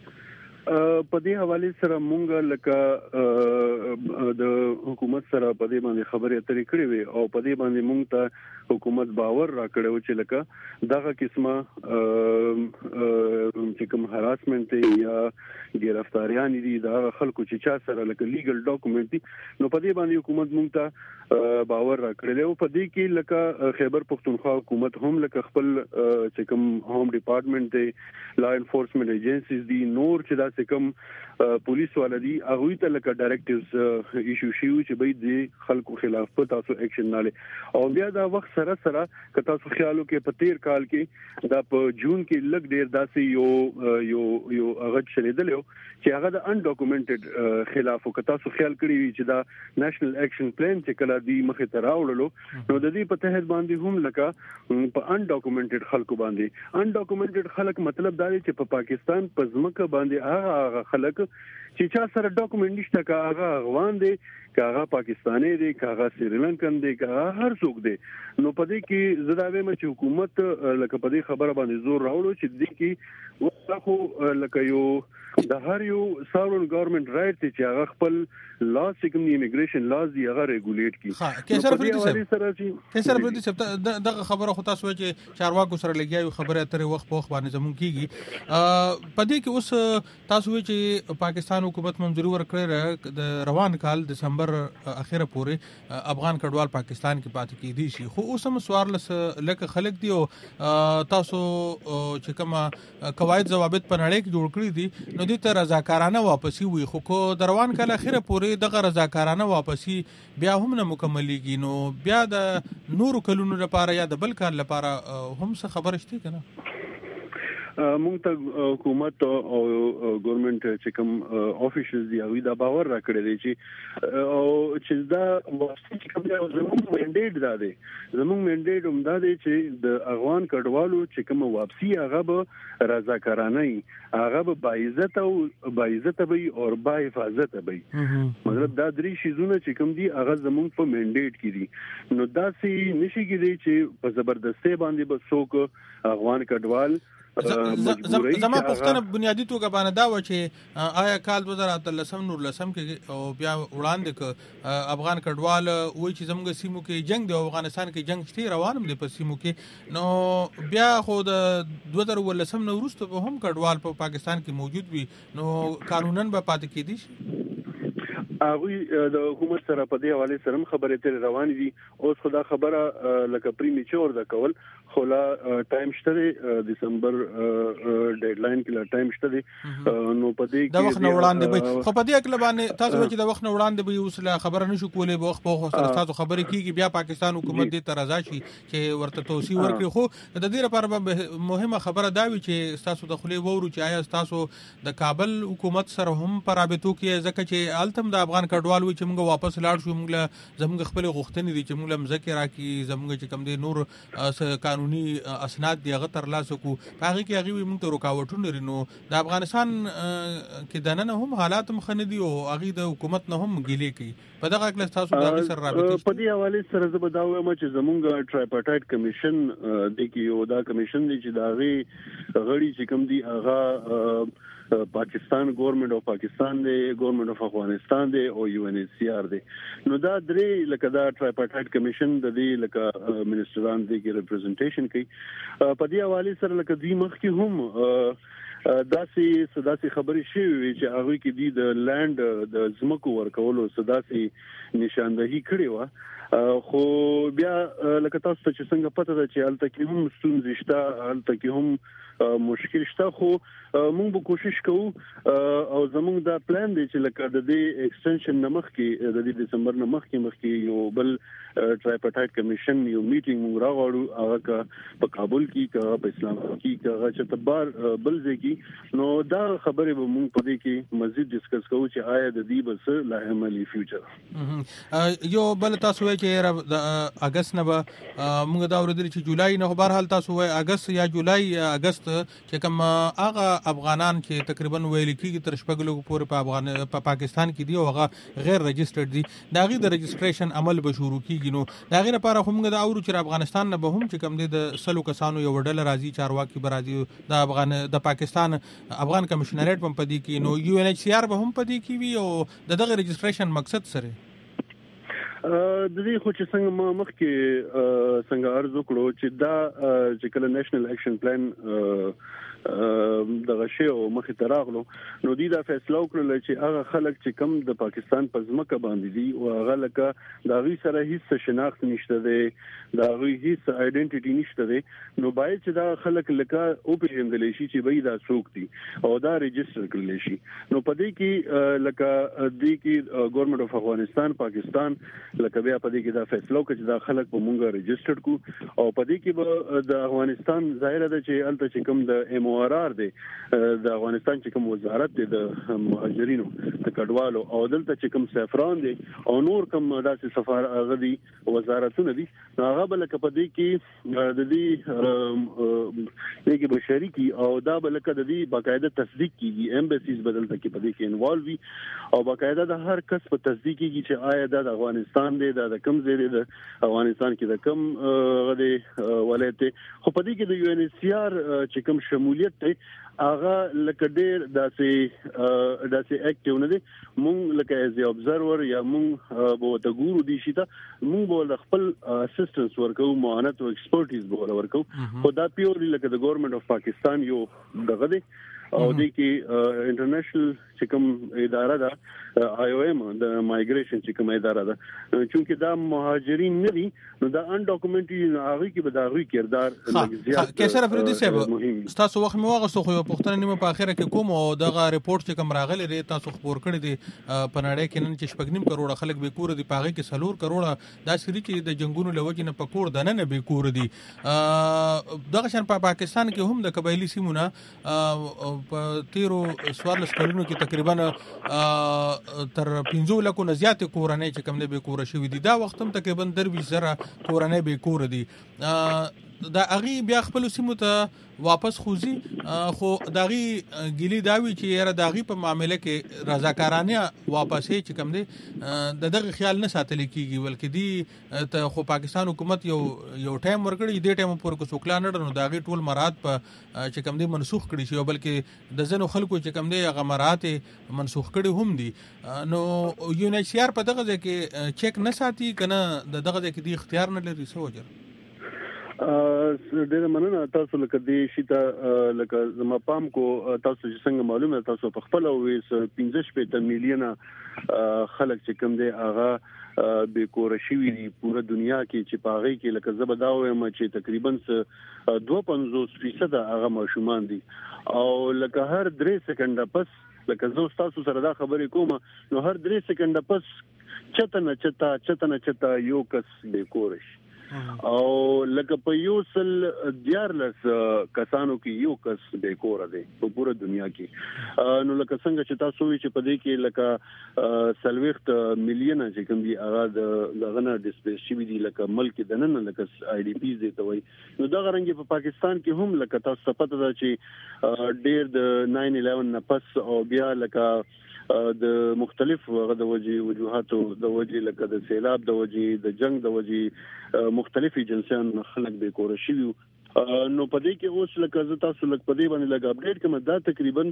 په دې حواله سره مونږ لکه د حکومت سره په دې باندې خبرې اترې کړې وي او په دې باندې مونږ ته حکومت باور راکړو چې لکه دغه قسمه چې کوم هراسمنت یا گرفتاریان دي دا خلکو چې چا سره لکه لیګل ډاکومنټ دي نو په دې باندې حکومت مونږ ته باور راکړل او په دې کې لکه خیبر پختونخوا حکومت هم لکه خپل چې کوم هوم ډپارټمنټ دی لا انفورسمنت ایجنسیز دي نور چې دا چې کوم پولیس ولدي هغه ته لکه ډایرکټیوز ایشو شي چې به د خلکو خلاف په تاسو اکشن ناله او بیا دا وخت سره سره که تاسو خیالو کې په تیر کال کې دا په جون کې لګ ډیر داسې یو یو یو هغه چلیدل چې هغه د ان ډاکومنټډ خلاف او که تاسو خیال کړی چې دا نېشنل اکشن پلان چې کله دی مخه ته راوړلو نو د دې په تحت باندې هم لکه په ان ډاکومنټډ خلکو باندې ان ډاکومنټډ خلک مطلب دا دی چې په پاکستان په ځمکه باندې هغه خلک چې چا سره ډاکومنټ نشته کا هغه افغان دي کا هغه پاکستاني دي کا هغه سریلانکن دي کا هر څوک دي نو په دې کې زداوی مې چې حکومت لکه په دې خبره باندې زور راوړو چې دې کې وڅخو لکه یو د هر یو ساورن ګورنمنت رائټ چې هغه خپل لاس کوم امیګریشن لاس دی هغه ریګولیټ کی ها کیسر پردي سره کیسر پردي سره دغه خبره خو تاسو چې چارواکو سره لګیاوي خبره ترې وخت په وخت باندې زمون کیږي په دې کې اوس تاسو چې پاکستان حکومت منځوري ورکړه د روان کال دسمبر اخیره پورې افغان کډوال پاکستان کې پاتې کیدي شي خو اوس هم سوار لکه خلک دی او تاسو چې کومه قواعد ضوابط په نړۍ کې جوړ کړی دي نو دې ته رضاکارانه واپسی وي خو کو د روان کال اخیره پورې دغه رضاکارانه واپسی بیا هم نه مکملېږي نو بیا د نورو کلونو لپاره یا د بل کال لپاره هم څه خبره شته کنه مونږ ته حکومت او ګورنمنت چې کوم افیشلز دی او دا باور راکړی دی چې او چې دا واستي چې کوم زموږ منډیټ دا دی زموږ منډیټ هم دا دی چې د افغان کډوالو چې کوم واپسی هغه به رضاکارانه هغه به باعزت او باعزت به او با حفاظت به مطلب دا درې شیزونه چې کوم دي هغه زموږ په منډیټ کې دي نو دا سي نشي کېدی چې په زبردستي باندې به څوک افغان کډوال زما پښتنه بنیادی توګه باندې دا و چې آیا کال دوه هزار اتلسم نور لسم کې او بیا وړاندې ک افغان کډوال وای چې زموږ سیمو کې جنگ دی افغانستان کې جنگ شته روانم دی په سیمو کې نو بیا خو د دوه هزار ولسم نو وروسته هم کډوال په پاکستان کې موجود وي نو قانونن به پاتې کېدي شي هغه د حکومت سره په دې حواله سره خبرې تر روان دي اوس خدا خبره لکه پریمیچور دا کول خو لا ټایم شته دسمبر ډیډلاین کې لا ټایم شته نو په دې کې دا وخت نه وړاندې به خو په دې اکل باندې تاسو چې دا وخت نه وړاندې به اوس لا خبره نشو کولای به وخت په وخت تاسو خبرې کیږي بیا پاکستان حکومت دې تر رضا شي چې ورته توصیه ورکړي خو د دې لپاره مهمه خبره دا وی چې تاسو د خلې وورو چې آیا تاسو د کابل حکومت سره هم پرابطو کې ځکه چې التم د افغان کډوال وي چې موږ واپس لاړ شو موږ زموږ خپل غوښتنې دي چې موږ مزکه راکې زموږ چې کم دي نور قانوني اسناد دی هغه تر لاسه کو هغه کې هغه موږ ته رکاوټونه لري نو د افغانستان کې دنه هم حالات مخنه دي او هغه د حکومت نه هم ګیلې کوي په دغه کله تاسو د هغه سره رابطه په دې حواله سره زه به دا وایم چې زموږ ټرایپارټایټ کمیشن د کې یو دا کمیشن دی چې دا غي غړي چې کوم دي هغه پاکستان ګورنمنت او پاکستان دی ګورنمنت اف افغانستان دی او یو ان ایچ سی آر دی نو دا درې لکه دا ټرایپارټایټ کمیشن د دې لکه منسټران دی کې ریپرزنټیشن کوي په دې حواله سره لکه دوی مخ کې هم داسي سداسي خبرې شوې چې هغه کې دی د لند د زمکو ورکولو سداسي نشاندهي کړې و خو بیا لکه تاسو ته چې څنګه پته ده چې الته کې هم ستونزې شته الته کې هم مشکل شته خو موږ به کوشش کوو او زموږ دا پلان دی چې لکه د دې ایکسټنشن نمخ کې د دې دسمبر نمخ کې مخ کې یو بل ټرایپارټایټ کمیشن یو میټینګ موږ راغړو هغه په کابل کې کا په اسلام آباد کې کا چې تبار بل ځای نو دا خبرې به موږ په دې کې مزید ډیسکس کوو چې آیا د دې بس لا عملی فیوچر یو بل تاسو وایي چې د اگست نه به موږ دا ورته چې جولای نه بهر حال تاسو وایي اگست یا جولای یا اگست چې کوم هغه افغانان چې تقریبا ویل کېږي تر شپږلو پورې په افغان په پاکستان کې دی او هغه غیر رجسټرډ دي دا غي د رجسټریشن عمل به شروع کیږي نو دا غي لپاره هم د اورو چې افغانستان نه به هم چې کوم دي د سلو کسانو یو ډله راځي چارواکي برازي د افغان د پاکستان افغان کمشنریټ په پدې کې نو یو ان ایچ سی آر به هم پدې کې وي او دغه رجسټریشن مقصد سره د دې خو چې څنګه ما مخکې څنګه عرض وکړو چې دا چې کله نېشنل اکشن پلان دغه شی او مخ ته راغلو نو دی دا فیصله وکړل چې هغه خلک چې کم د پاکستان په ځمکه باندې دي او هغه لکه دا غي سره هیڅ شناخت نشته دی دا غي هیڅ آیډنټیټي نشته دی نو باید چې دا خلک لکه او پیژندل شي چې به دا څوک دي او دا ريجستره کړل شي نو په دې کې لکه دې کې ګورنمنت اف افغانستان پاکستان لکه بیا په دې کې دا فیصله وکړي چې دا خلک په مونږه ريجستره کو او په دې کې به د افغانستان ظاهر ده چې الته چې کوم د ایم او آر آر دی د افغانستان چې کوم وزارت دی د مهاجرینو د کډوالو او دلته چې کوم سفران دي او نور کوم داسې سفار غدي وزارتونه دي هغه بل کپه دي کې د دې دغه بشري کې او دا بل کده دي باقاعده تصدیق کیږي ایمبیسیز بدلته کې په دې کې انوالو وي او باقاعده د هر کس په تصدیق کیږي چې آیا د افغانستان دی د کم ځای دی د افغانستان کې د کم غدي ولایت خو په دې کې د یو ان ایچ سی آر چې کوم شمولیت دی هغه لکه ډېر داسې داسې اکټیو نه دي مونږ لکه ایز ا ابزرور یا مونږ به د ګورو دي شي ته مونږ به خپل اسسټنس ورکو معاونت او ایکسپرټیز به ورکو خو دا پیورلی لکه د ګورنمنت اف پاکستان یو دغه دی او د کې انټرنیشنل چې کوم اداره ده آی او ایم د مایګریشن چې کوم اداره ده چې دا مهاجرین نه دي نو دا ان ډاکومنټري هغه کې به دا غوي کردار زیات کیسه فرودي صاحب تاسو وخت مو واغستو خو په پښتنه نیمه په اخره کې کوم او دغه ریپورت چې کوم راغلی ری تاسو خبر کړی دي په نړۍ کې نن چې شپږ نیم کروڑ خلک به کور دي پاغه کې سلور کروڑ دا سری چې د جنگونو لوجې نه پکور د نه به کور دي دغه شان په پاکستان کې هم د قبایلی سیمونه په تیرو سوارلس کلونو کې تقریبا تر پنځه لکو نه زیات کورنۍ چې کوم نه به کور شوې دي دا وخت هم تقریبا درویش زره کورنۍ به کور دي دا اغي بیا خپل سیمو ته واپس خوځي خو داغي ګلی داوی چې یاره داغي په معاملې کې رضاکارانه واپسې چې کوم دي د دغه خیال نه ساتل کیږي بلکې دی ته خو پاکستان حکومت یو یو ټایم ورکړي دی ټایم پورې کو سوکلا نه نو داغي ټول مراد په چې کوم دي منسوخ کړي شي بلکې د زنو خلکو چې کوم دي هغه مراد منسوخ کړي هم دي نو یو ان ایچ سی آر په دغه کې چیک نه ساتي کنه دغه کې دی اختیار نه لري سوجر ډېر مننه تاسو لکه دې شي ته لکه زما پام کو تاسو چې څنګه معلومه تاسو په خپل وې پنځه شپږ میلیونه خلک چې کوم دي هغه به کور شي دي پوره دنیا کې چې پاغي کې لکه زبداوي م چې تقریبا دوه پنځوس فیصد هغه ماشومان دي او لکه هر درې سکند پس لکه زه تاسو سره دا خبرې کوم نو هر درې سکند پس چته نه چته چته نه چته یو کس به کور شي او لکه په یو سل دیارلس کسانو کې یو کس بیکور دی په پوره دنیا کې نو لکه څنګه چې تاسو وی چې په دې کې لکه سلويخت میلیونه چې کوم دی هغه دغه نه ډیسپلیس شي دي لکه ملک د نن لکه آی ډی پی زی ته وای نو دا غرنګ په پاکستان کې هم لکه تاسو پته ده چې ډیر د ناین الیون نه پس او بیا لکه د مختلف د وجې وجوهاتو د وجې لکه د سیلاب د وجې د جنگ د وجې مختلف ایجنسیان خلک به کور شي نو په دې کې اوس لکه زه تاسو لکه په دې باندې لګ اپډیټ کوم دا تقریبا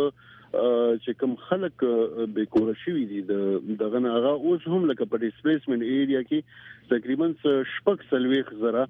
چې کوم خلک به کور شي دي دغه هغه اوس هم لکه په ډیسپلیسمنت ایریا کې تقریبا شپږ سلويخ زره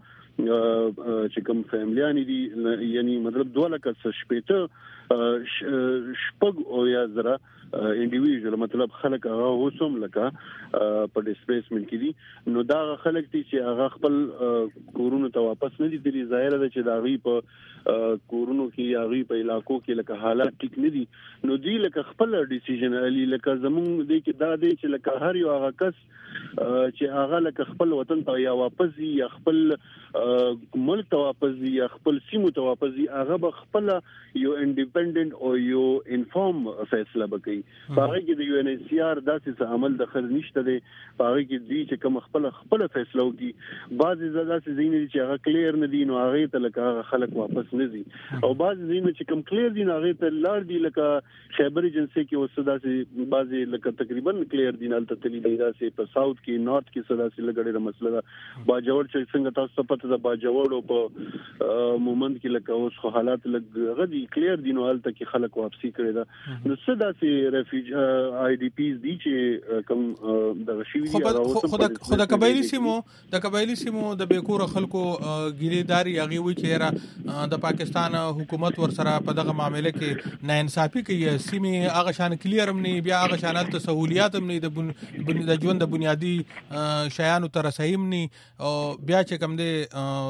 چې کوم فیملیان دي یعنی مطلب دوه لکه شپږ شپږ او یا زره انډیویډوال مطلب خلک هغه اوسم لکه په ډیسپلیسمنت کې دي نو دا خلک دي چې هغه خپل کورونو ته واپس نه دي تللی ظاهر ده چې دا غي په کورونو کې یا غي په علاقو کې لکه حالات ټیک نه دي نو دی لکه خپل ډیسیژن علي لکه زمونږ دی کې دا دی چې لکه هر یو هغه کس چې هغه لکه خپل وطن ته یا واپس یا خپل ملک ته واپس یا خپل سیمو ته واپس هغه به خپل یو انډیپندنت او یو انفارم فیصله وکړي هغه کې د یو ان ایچ سی آر داسې عمل دخل نشته دی هغه کې دی چې کوم خپل خپل فیصله وکړي بعضی زړه زین دي چې هغه کلیر نه دي نو هغه ته لکه خلک واپس نه دي او بعضی زین چې کوم کلیر دي هغه ته لار دي لکه خیبر ایجنسی کې وسدا سي بعضی لکه تقریبا کلیر دي نه تل تللی دی داسې په ساوث کې نارث کې صدا سي لګړې مسله ده باجوړ چې څنګه تاسو پته ده باجوړ او په مومنت کې لکه اوس خو حالات لګ غدي کلیر دي نو حالت کې خلک واپسی کړي دا نو صدا سي ریفیوجی آی ډی پیز دي چې کوم د غشي دي خو د قبایلی سیمو د قبایلی سیمو د بیکور خلکو ګیلېداري هغه وی چې د پاکستان حکومت ور سره په دغه معاملې کې ناانصافي کوي سیمه هغه شان کلیر هم نه بیا هغه شان ته سہولیات هم نه د د ژوند د بنیادی شیانو تر رسایم نه او بیا چې کوم دی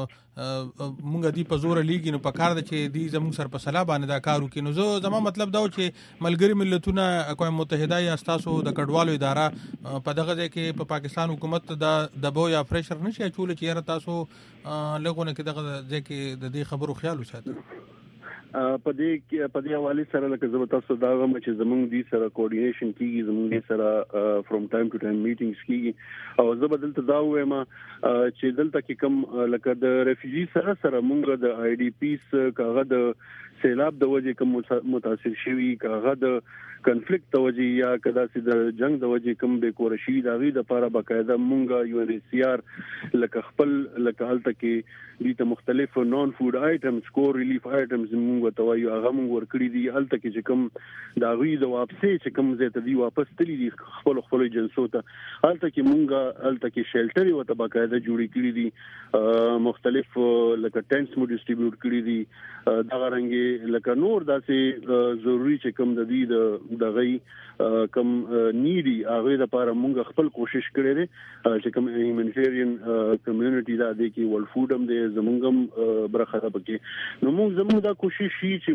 مونږ دی په زور لیګي نو په کار د چې دی زموږ سر په سلا باندې دا کارو کې نو زه زما مطلب دا و چې ملګری ملتونه اقوام متحده یا تاسو د کډوالو اداره په دغه ځای کې په پاکستان حکومت د دبو یا پریشر نشي چول چې یاره تاسو لګونه کې دغه ځای کې د دې خبرو خیال وساتئ په دې په دې حواله سره لکه زه تاسو دا غواړم چې زموږ دي سره کوارډینیشن کیږي زموږ سره فرام ټایم ټو ټایم میټینګز کیږي او زه بدلته دا وایم چې دلته کې کوم لکه د ریفیوجی سره سره موږ د آی ډی پیس کاغه د سیلاب د وجې کوم متاثر شوی کاغه د کنفلیکټ د وجې یا کدا سي د جنگ د وجې کوم به کورشي دا غي د لپاره باقاعده مونږه یو ان ایچ سی آر لکه خپل لکه حالت کې دي ته مختلف نون فود آیټمز کور ریلیف آیټمز مونږ ته وایو هغه مونږ ورکړي دي حالت کې چې کوم دا غي د واپسي چې کوم زه ته دی واپس تللی دي خپل خپل جنسو ته حالت کې مونږه حالت کې شیلټر یو ته باقاعده جوړی کړی دي مختلف لکه ټینټس مو ډیسټریبیوټ کړی دي دا غرانګي لکه نور داسې ضروری چې کوم د دې د غي کوم نیډي هغه د لپاره موږ خپل کوشش کړی دی چې کوم هیومانیټیرین کمیونټي دا دی کې ورلد فود هم د زمونږم برخه ده پکې نو موږ زموږ دا کوشش شي چې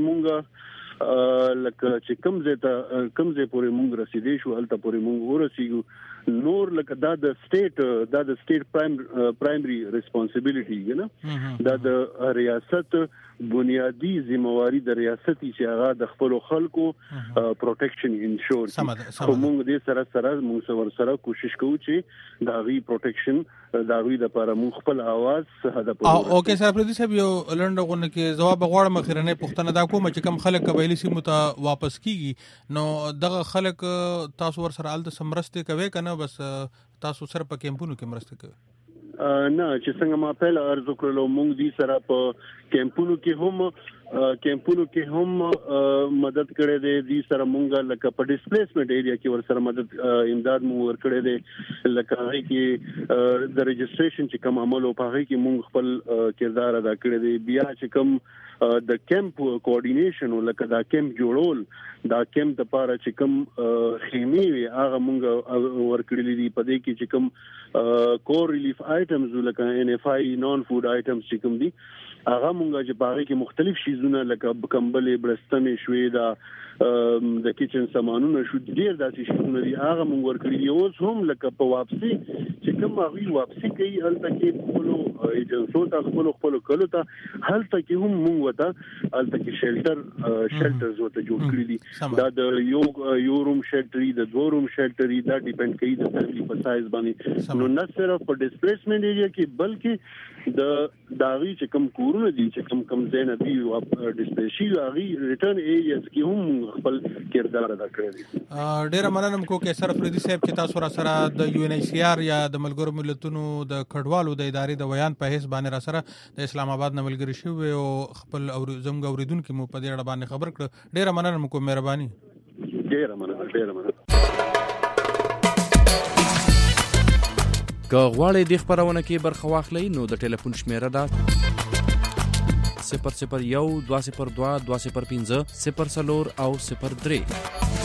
موږ لکه چې کوم ځای ته کوم ځای پورې موږ رسیدې شو هلته پورې موږ ورسیږو نور لکه دا د سټیټ دا د سټیټ پرایم پرایمري ریسپانسیبিলিټي نه دا د ریاست بنیادی ذمہواری د ریاستي چې هغه د خپل خلکو پروټیکشن انشور خو موږ دې سره سره موږ سره سره کوشش کوو چې دا غي پروټیکشن دا غي د لپاره موږ خپل आवाज هدا پوهو اوکې سر پردي صاحب یو لنډغونه کې جواب غواړم اخیرنه پښتنه دا کوم چې کم خلک قبایلی سیمو ته واپس کیږي نو دغه خلک تاسو ور سره الته سمرسته کوي کنه بس تاسو سره په کیمپونو کې مرسته کوي نه چې څنګه ما په ارزو کړلو موږ دي سره په کیمپونو کې هم کیمپونو کې هم مدد کړې دي دي سره موږ لکه په ډیسپلیسمنت ایریا کې ور سره مدد امداد مو ور کړې دي لکه هغه کې د رجسټریشن چې کوم عمل او په هغه کې موږ خپل کردار ادا کړی دی بیا چې کوم د کیمپ کوارډینیشن لکه دا کیمپ جوړول دا کیمپ د پاره چې کوم خیمه وي هغه موږ ور کړی دي په دې کې چې کوم کور ریلیف آیټمز لکه ان اف آی نون فود آیټمز چې کوم دي هغه مونږه چې باغې کې مختلف شیزونه لکه کمبلې برستنې شوې دا د کچن سامانونه شو ډیر داسې شیزونه دي هغه مونږ ورکړي دي اوس هم لکه په واپسي چې کوم هغه واپسي کوي هلته کې خپل ایجنسو ته خپل خپل کلو ته هلته کې هم مونږ وته هلته کې شیلټر شیلټرز وته جوړ کړی دي دا د یو یو روم شیلټري د دوه روم شیلټري دا ډیپند کوي د فیملی په سایز باندې نو نه صرف په ډیسپلیسمنت ایریا کې بلکې د داغي چې کوم کورونه دي چې کوم کوم ځای نه دی او ډیسپلیشي هغه ریټرن ایریاز کې هم خپل کردار ادا کړی دي ډیر مننه کو کې سره فریدي صاحب چې تاسو را سره د یو ان ایچ سی آر یا د ملګرو ملتونو د کډوالو د ادارې د ویان په هیڅ باندې را سره د اسلام آباد نه ملګری شو او خپل او زموږ اوریدونکو مو په دې اړه باندې خبر کړ ډیر مننه کو مهرباني ډیر مننه ډیر مننه که غواړئ د خبرونه کې برخه واخلئ نو د ټلیفون شمیره ده صفر صفر یو دوه صفر دوه دوه صفر پنځه صفر څلور او صفر درې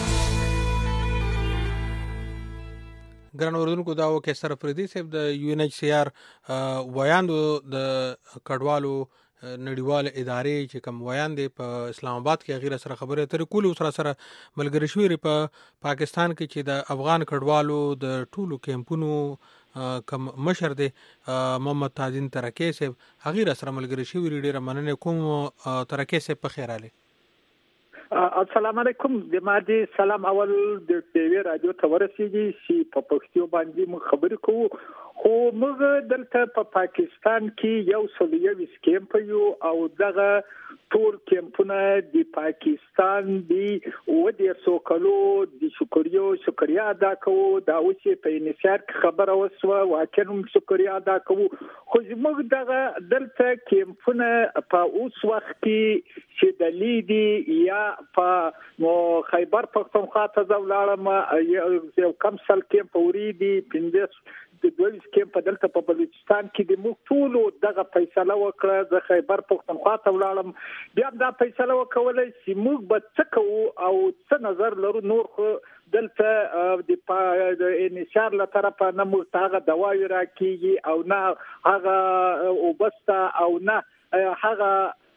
ګران اوردونکو دا و کې سره فریدي صاحب د یو ان ایچ سی آر ویاندو د کډوالو نړیوال ادارې چې کوم ویان دی په اسلام آباد کې غیر سره خبره تر کول سره سره ملګری شوی په پاکستان کې چې د افغان کډوالو د ټولو کیمپونو کم مشر دی محمد تاجین ترکی صاحب هغه سره ملګری شوی ډیره مننه کوم ترکی صاحب په خیر اله السلام علیکم د ماده سلام اول د ټي وي رادیو ته ورسېږي چې په پښتو باندې مو خبرې کوو خو موږ دلته په پاکستان کې یو سل یو کیمپ یو او دغه ټول کیمپونه د پاکستان دی او د سوکلو د شکریو شکریا ادا کوو دا اوس په انشار خبره وسوه واکرم شکریا ادا کوو خو موږ دغه دلته کیمپونه په اوس وخت کې چې د لیدي یا په خیبر پختونخوا ته ځولاړم یو کم سل کیمپ وريدي پنځه د دوی کیمپ دلته په بلوچستان کې د موږ ټول دغه فیصله وکړه د خیبر پختونخوا ته ولاړم بیا دا فیصله وکولای چې موږ به څه کوو او څه نظر لرو نور خو دلته د انشار له طرفه نه موږ هغه دواوی راکېږي او نه هغه وبسته او نه هغه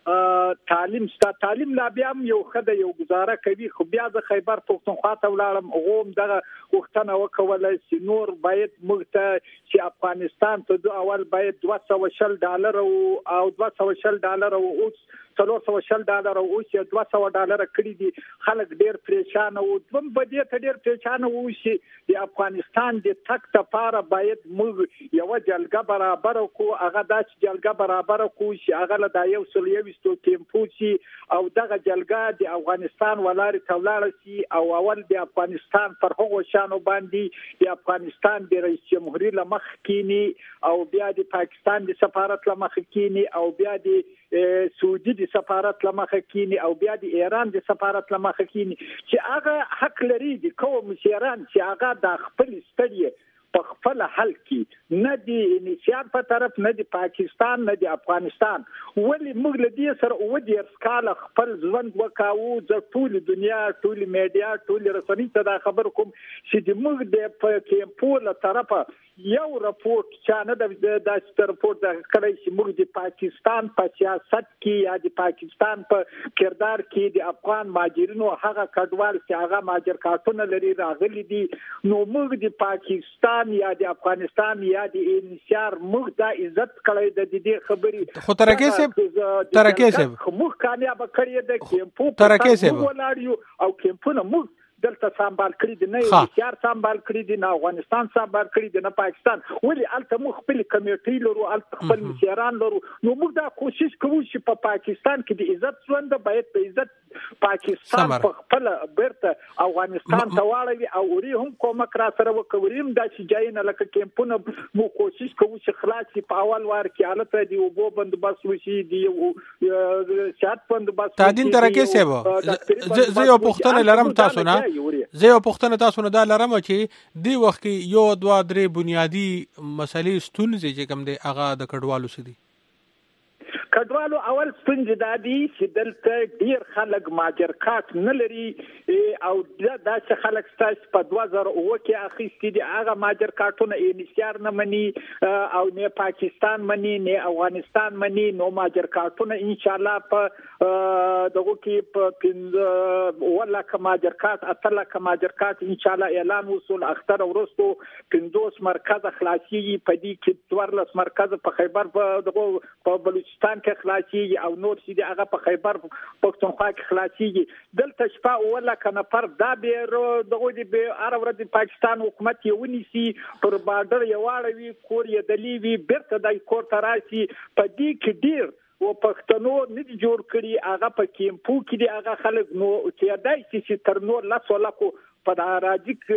تعلیم ستا تعلیم لا بیا یو خدای یو گزاره کوي خو بیا د خیبر پختونخوا ته ولاړم غوم دغه وختونه وکوله چې نور باید موږ ته چې افغانستان ته د اول باید دوه سوه شل ډالر او دوه سوه شل ډالر او اوس څلور سوه شل ډالر او اوس دوه سوه ډالر کړي دي خلک ډېر پریشان او دوم بدې ته ډېر پریشان وو چې د افغانستان د تک لپاره باید موږ یو جلګه برابر کو هغه داس جلګه برابر کو چې هغه له دا یو سل یو ستو کیمپوسی او دغه جلګه د افغانستان ولاري تولاړ شي او اول د افغانستان پر هغو شانو باندې د افغانستان د رئیس جمهوریت لمخ کینی او بیا د پاکستان د سفارت لمخ کینی او بیا د سعودي د سفارت لمخ کینی او بیا د ایران د سفارت لمخ کینی چې هغه حق لري د قوم مشران چې هغه د خپل ستړي په خپل حل کې نه دی انشار په طرف نه دی پاکستان نه دی افغانستان ولی موږ له دې سره او د ارسکاله خپل ژوند وکاو د ټول دنیا ټول میډیا ټول رسنۍ ته دا خبر کوم چې د موږ د کیمپو له طرفه یو راپورټ چې نه د داسې راپورټ د کړی چې موږ د پاکستان په سیاست کې یا د پاکستان په کردار کې د افغان ماجرینو هغه کډوال چې هغه ماجر کارتونه لري راغلي دي نو موږ د پاکستان یا د افغانستان یا د انشار موږ دا عزت کړی د دې خبرې خو ترکه سه ترکه سه موږ کامیاب کړی د کیمپو ترکه سه ولاړیو او کیمپونه موږ دلته سامبال کړی دی نه انشار سامبال کړی دی نه افغانستان سامبال کړی دی نه پاکستان ولی الته موږ خپل کمیټې لرو الته خپل مشران لرو نو موږ دا کوشش کوو چې په پاکستان کې د عزت ژوند باید په عزت پاکستان په خپل برته افغانستان ته واړوي او وري هم کومک را سره وکوریم دا چې جاینه لکه کیمپونه مو کوشش کوو چې خلاص په اول وار کې حالت دی او بو بندوبست وشي دی او شات بندوبست تادین ترکه سیبو زه یو پښتنه لرم تاسو نه زه یو پښتنه تاسو نه دا لرم چې دی وخت کې یو دوا درې بنیادی مسلې ستونزې چې کوم دی هغه د کډوالو سدي کډوالو اول ستونزې دا دي چې دلته ډیر خلک ماجر کارت نه لري او دا چې خلک ستاسو په دوه زره اوه کې اخیستي دي هغه ماجر کارتونه انشار نه مني او نه پاکستان مني نه افغانستان مني نو ماجر کارتونه ان شاء الله په دغه کې په پنځه ولا ماجر کارت اتله ماجر کارت ان شاء الله اعلان وصول اختر ورستو پنځوس مرکز خلاصي په دې کې څوارلس مرکز په خیبر په دغه په بلوچستان کې خلاصيږي او نور چې دغه په خیبر پختونخوا کې خلاصيږي دلته شپه ولا کنه پر دا به دغه دی هر ورځ د پاکستان حکومت یې ونیسي پر بارډر یې واړوي کور یې دلیوي بیرته د کور تراسي په دې کې ډیر و پښتنو نه جوړ کړي هغه په کیمپو کې دی هغه خلک نو چې دای چې تر نور لاس ولا کو په راجیک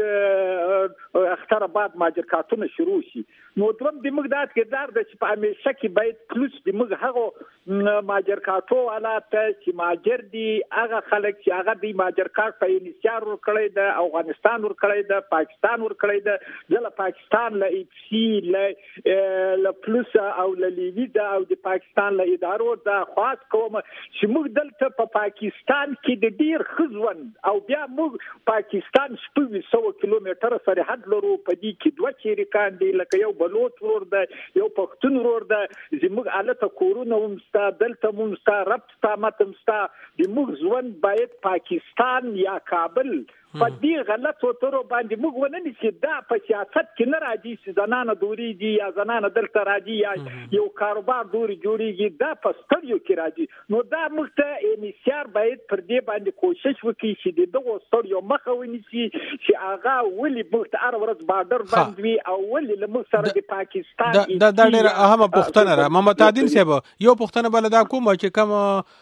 اختر بعد ماجر کارتونه شروع شي نو دوم د مقدار کې دار د چې په همیشه کې باید پلوس د موږ هغه ماجر کارتو والا ته چې ماجر دی هغه خلک چې هغه د ماجر کارت په انشار ور کړی د افغانستان ور کړی د پاکستان ور کړی د ځل پاکستان له اف سی له له پلوس او له لیویدا او د پاکستان له ادارو د خاص کوم چې موږ دلته په پاکستان کې د ډیر خزون او بیا موږ پاکستان شپږ سوه کیلومتره سرحد لرو په دې کې دوه چیرکان دي لکه یو بلوچ ورور ده یو پښتون ورور ده زموږ الته کورونه ومستا دلته ومستا ربط تامت ومستا د موږ ژوند باید پاکستان یا کابل په دې غلطو تورو باندې موږ ونه نیسي دا په سیاست کې نه راځي چې زنانه دوريږي یا زنانه دلته راځي یا یو کاروبار دوري جوړیږي دا په ستړیو کې راځي نو دا موږ ته انیسیار باید پر دې باندې کوشش وکړي چې د دغو ستړیو مخه ونیسي چې هغه ولې موږ ته هر ورځ بارډر باندې وي او ولې له موږ سره د پاکستان دا دا ډېره اهمه پوښتنه ده محمد عادل صاحب یو پوښتنه بل دا کوم چې کوم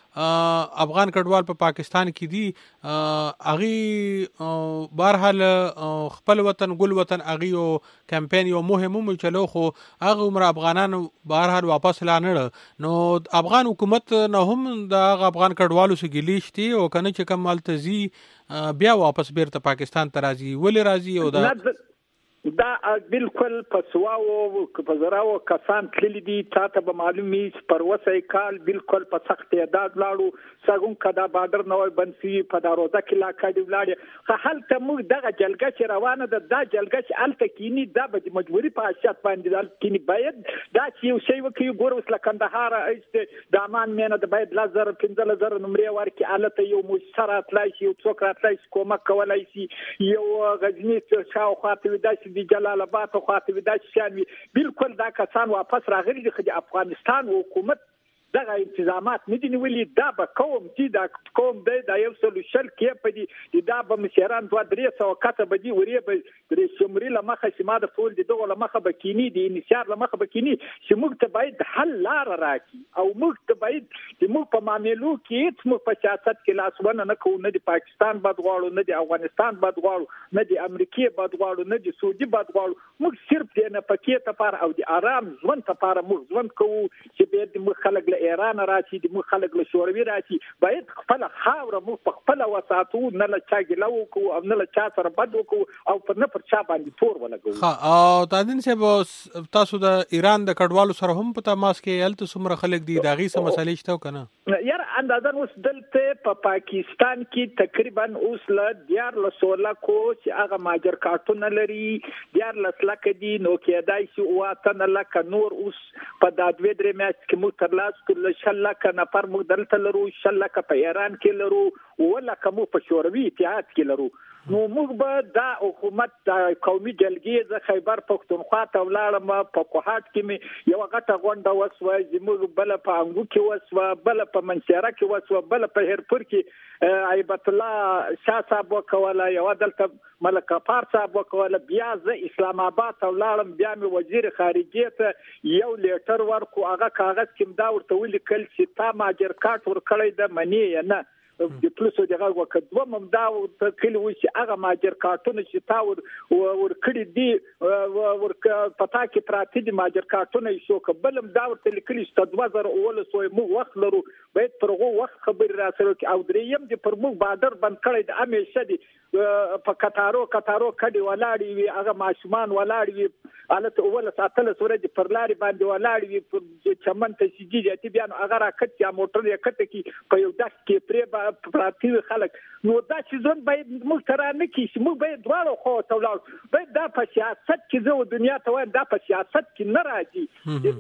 افغان کډوال په پاکستان کې دي اغي بهرحال خپل وطن ګل وطن اغي او کمپاین یو مهم چلو خو هغه عمر افغانان بهرحال واپس لانړ نو افغان حکومت نه هم د افغان کډوالو سره ګلیشتي او کنه چې کوم مالتزي بیا واپس بیرته پاکستان ته راځي ولې راځي او دا دا بالکل په سواو په زراو کسان تللی دي تاسو به معلومي پر وسه کال بالکل په سخت تعداد لاړو څنګه کدا بارډر نوې بنسي په داروزه کې لا کډی ولاړ خو هلته موږ دغه جلګه چې روانه ده دا جلګه چې الته کینی دا به مجبوری په اشیاء باندې دال کینی باید دا چې یو شی وکي ګور وسله کندهار د امان مینه د باید لزر پنځه لزر نمرې ورکي الته یو مشترک لای شي یو څوک راتلای شي کومک کولای شي یو غزنی شاو خاطر داسې د جلال آباد خو خاطر داسې شان وي بالکل دا کسان واپس راغلي دي د افغانستان حکومت دغه انتظامات نه دي نیولې دا به کوم چې دا کوم دی دا یو سولوشن کې په دې دا به مشران دوه درې سو کته به دي ورې به درې شمري لمخه چې ما د ټول د دغه لمخه به کینی دي انشار لمخه به کینی چې موږ ته باید حل لار راکړي او موږ ته باید د موږ په معاملو کې هیڅ موږ په سیاست کې لاسونه نه کوو نه د پاکستان بد غواړو نه د افغانستان بد غواړو نه د امریکای بد غواړو نه د سعودي بد غواړو موږ صرف د نه پکې ته پر او د آرام ژوند ته پر موږ ژوند کوو چې به د موږ خلک له ایران راځي د موږ خلک له شوروي راځي باید خپل خاور موږ په خپل وساتو نه له چا ګلو کو او نه له چا سره بد وکړو او په نه پر چا باندې تور ولګو ها او تاسو صاحب تاسو د ایران د کډوالو سره هم په تماس کې الته څومره خلک دي داغي سم مسالې شته کنه یار اندازه اوس دلته په پاکستان کې تقریبا اوس له دیار له سولا کو چې هغه ماجر کارتون لري دیار لسلک دي نو کېدای شي واته نه لکه نور اوس په دادوي درې میاشتې کې مو تر لاس کول شلکه نفر مو دلته لرو شلکه په ایران کې لرو ولا کوم په شوروي اتحاد کې لرو نو موږ به دا حکومت د قومي جلګې ز خیبر پښتونخوا ته ولاړم په کوهات کې می یو غټه غونډه وسوه زموږ بل په انګو کې وسوه بل په منشره کې وسوه بل په هرپور کې ایبت الله شاه صاحب وکوله یو دلته ملک غفار صاحب وکوله بیا ز اسلام آباد ته ولاړم بیا می وزیر خارجه ته یو لیټر ورکو هغه کاغذ کې دا ورته ولیکل چې تا ماجر کارت ورکړی د منی نه د پلوسو دغه وکړو مم دا کلی و چې هغه ماجر کارتونه چې تا ور ور کړی دی ور پتا کې پراتی دي ماجر کارتونه شو کبلم دا ورته لیکلی چې دوه زره اول سوې مو وخت لرو باید پرغه وخت خبر را سره او دریم دي پر مو بادر بند کړی د همیشه دي په کتارو کتارو کډي ولاړی وي هغه ماشومان ولاړی وي الته اول ساتل سره دي پر لاري باندې ولاړی وي په چمن ته سيږي چې بیا هغه راکټ یا موټر یې کټ کی په یو داس کې پرې پراتی خلک نو دا چې ځون باید موږ تر نه کې موږ باید دواړو خو ته ولاړ باید دا په سیاست کې زه دنیا ته وایم دا په سیاست کې نه راځي د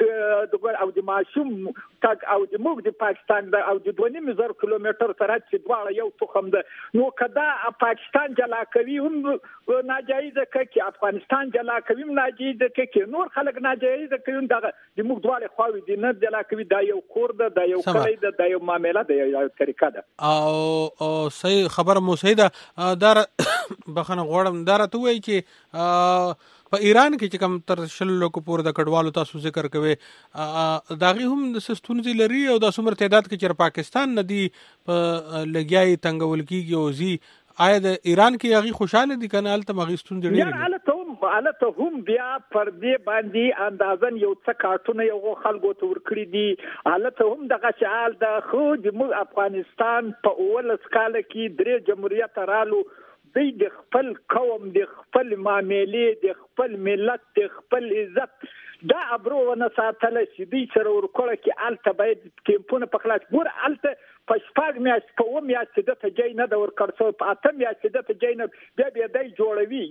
کډي او د ماشوم تاګ او د موږ د پاکستان او د دوه نیم زر کیلومتر سره چې دواړه یو تخم ده نو کدا پاکستان جلا کوي هم ناجایز کوي افغانستان جلا کوي هم ناجایز کوي نور خلک ناجایز کوي دا د موږ دواړه خو دي نه جلا کوي دا یو کور ده دا یو کلی ده دا یو معاملې ده یو طریقه ده او صحیح خبر مو صحیح ده دار بخنه غوړم دار ته وای چې په ایران کې چې کوم تر شلو کو پور د کډوالو تاسو ذکر کوي داغي هم د سستونزي لري او د سمر تعداد کې چې پاکستان ندي په لګیاي تنگول کیږي او زی آیا د ایران کې هغه خوشاله دي کنه الته مغستون دي یا الته هم الته هم بیا پر دې باندې اندازن یو څه کارتونه یو خلکو ته ورکړي دي الته هم دغه شال د خو د افغانستان په اول سکاله کې درې جمهوریت رالو د خپل قوم د خپل معاملې د خپل ملت د خپل عزت دا ابرو ونه ساتل چې دوی سره ورکړه کې الته باید کیمپونه په خلاص ګور الته په شپږ میاشت په و میاشت د ته جای نه د ورکړ څو په اته میاشت د ته جای نه بیا بیا دای جوړوي یا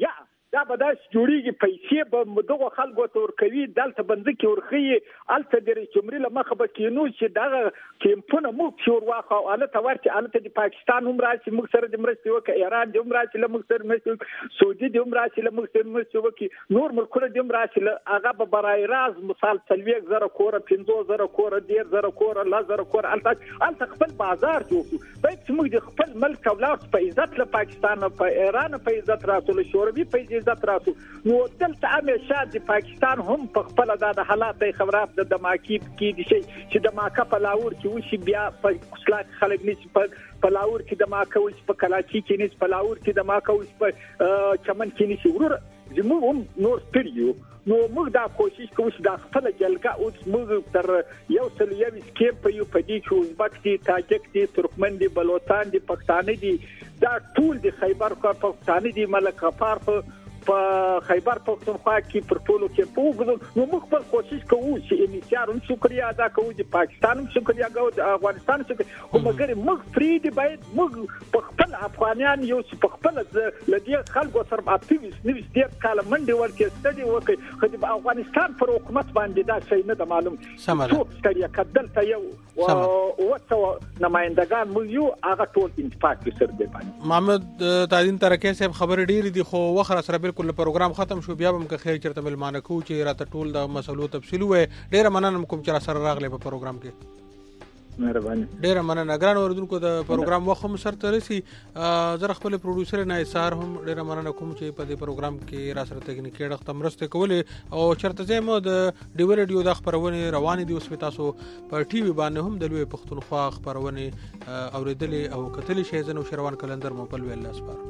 دا به داسې جوړیږي پیسې به دغه خلکو ته ورکوي دلته بندکې ورښیي هلته د رئیس جمهوري له مخه به کینو چې دغه کیمپونه موږ چې ور واخلو هلته ورشي هلته د پاکستان هم راشي موږ سره د مرستې وکړي ایران دې هم راشي له موږ سره مرستې وکړي سعودي دې هم راشي له موږ سره مرستې وکړي نور ملکونه دې هم راشي هغه به برای راز مثال څلوېښت زره کوره پنځوس زره کوره دېرش زره کوره لس زره کوره هلته هلته خپل بازار جوړ کړو باید چې موږ د خپل ملک او لاس په عزت له پاکستان په ایران په عزت راسو له شوروي په عزت راسو نو دلته همیشه د پاکستان هم په خپل د حالات خبرات د دماکی کې دي چې د ماکه په لاور کې وشي بیا په اسلاک خلک نشي په لاور کې د ماکه وشي په کلاچي کې نشي په لاور کې د ماکه وشي په چمن کې نشي ورور زموږ هم نور ستړيو نو موږ دا کوشش کوو چې د خپل جلګه او موږ تر یو سل یو سکیپ په یو پدې کې ازبک دي تاجک دي ترکمن دي بلوچستان دي پښتانه دي دا ټول د خیبر پښتانه دي ملک غفار په خیبر پښتونخوا کې پر ټولو کې په نو موږ خپل کوشش کوو چې انشار هم شکریا ادا کوو د پاکستان هم شکریا کوو د افغانستان شکریا خو مګر موږ فري دي باید موږ په خپل افغانان یو په خپل لدی خلکو سره اکټیویست نیوس ډیر کاله منډه ورکې ستدي وکړي خو د افغانستان پر حکومت باندې دا شي نه د معلوم څوک ستړي کدل ته یو او څو نمائندگان مو یو هغه ټول انتفاق سره دی باندې محمد تعین ترکه صاحب خبر ډیر دي خو وخر سره بالکل پروګرام ختم شو بیا هم که خیر چرته ملمانه کو چې راته ټول د مسلو تفصیل وې ډیر مننه کوم چې را سره راغله په پروګرام کې مهرباني ډیر مننه ګران اوردونکو د پروګرام وخت هم سره ترسي زه خپل پروډوسر نه ایثار هم ډیر مننه کوم چې په دې پروګرام کې را سره تکنیکی اړه تمرسته کولې او چرته زمو د ډیو ریډیو د خبرونه روانې دي اوس په تاسو په ټي وي باندې هم د لوی پښتونخوا خبرونه اوریدلې او کتلې شي زنو شروان کلندر مو په لوی الله سپار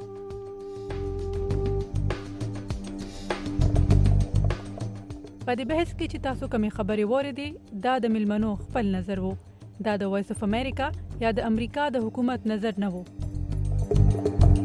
په دې بحث کې چې تاسو کومې خبرې وریدي دا د ملمنو خپل نظر وو دا د وایس اف امریکا یا د امریکا د حکومت نظر نه وو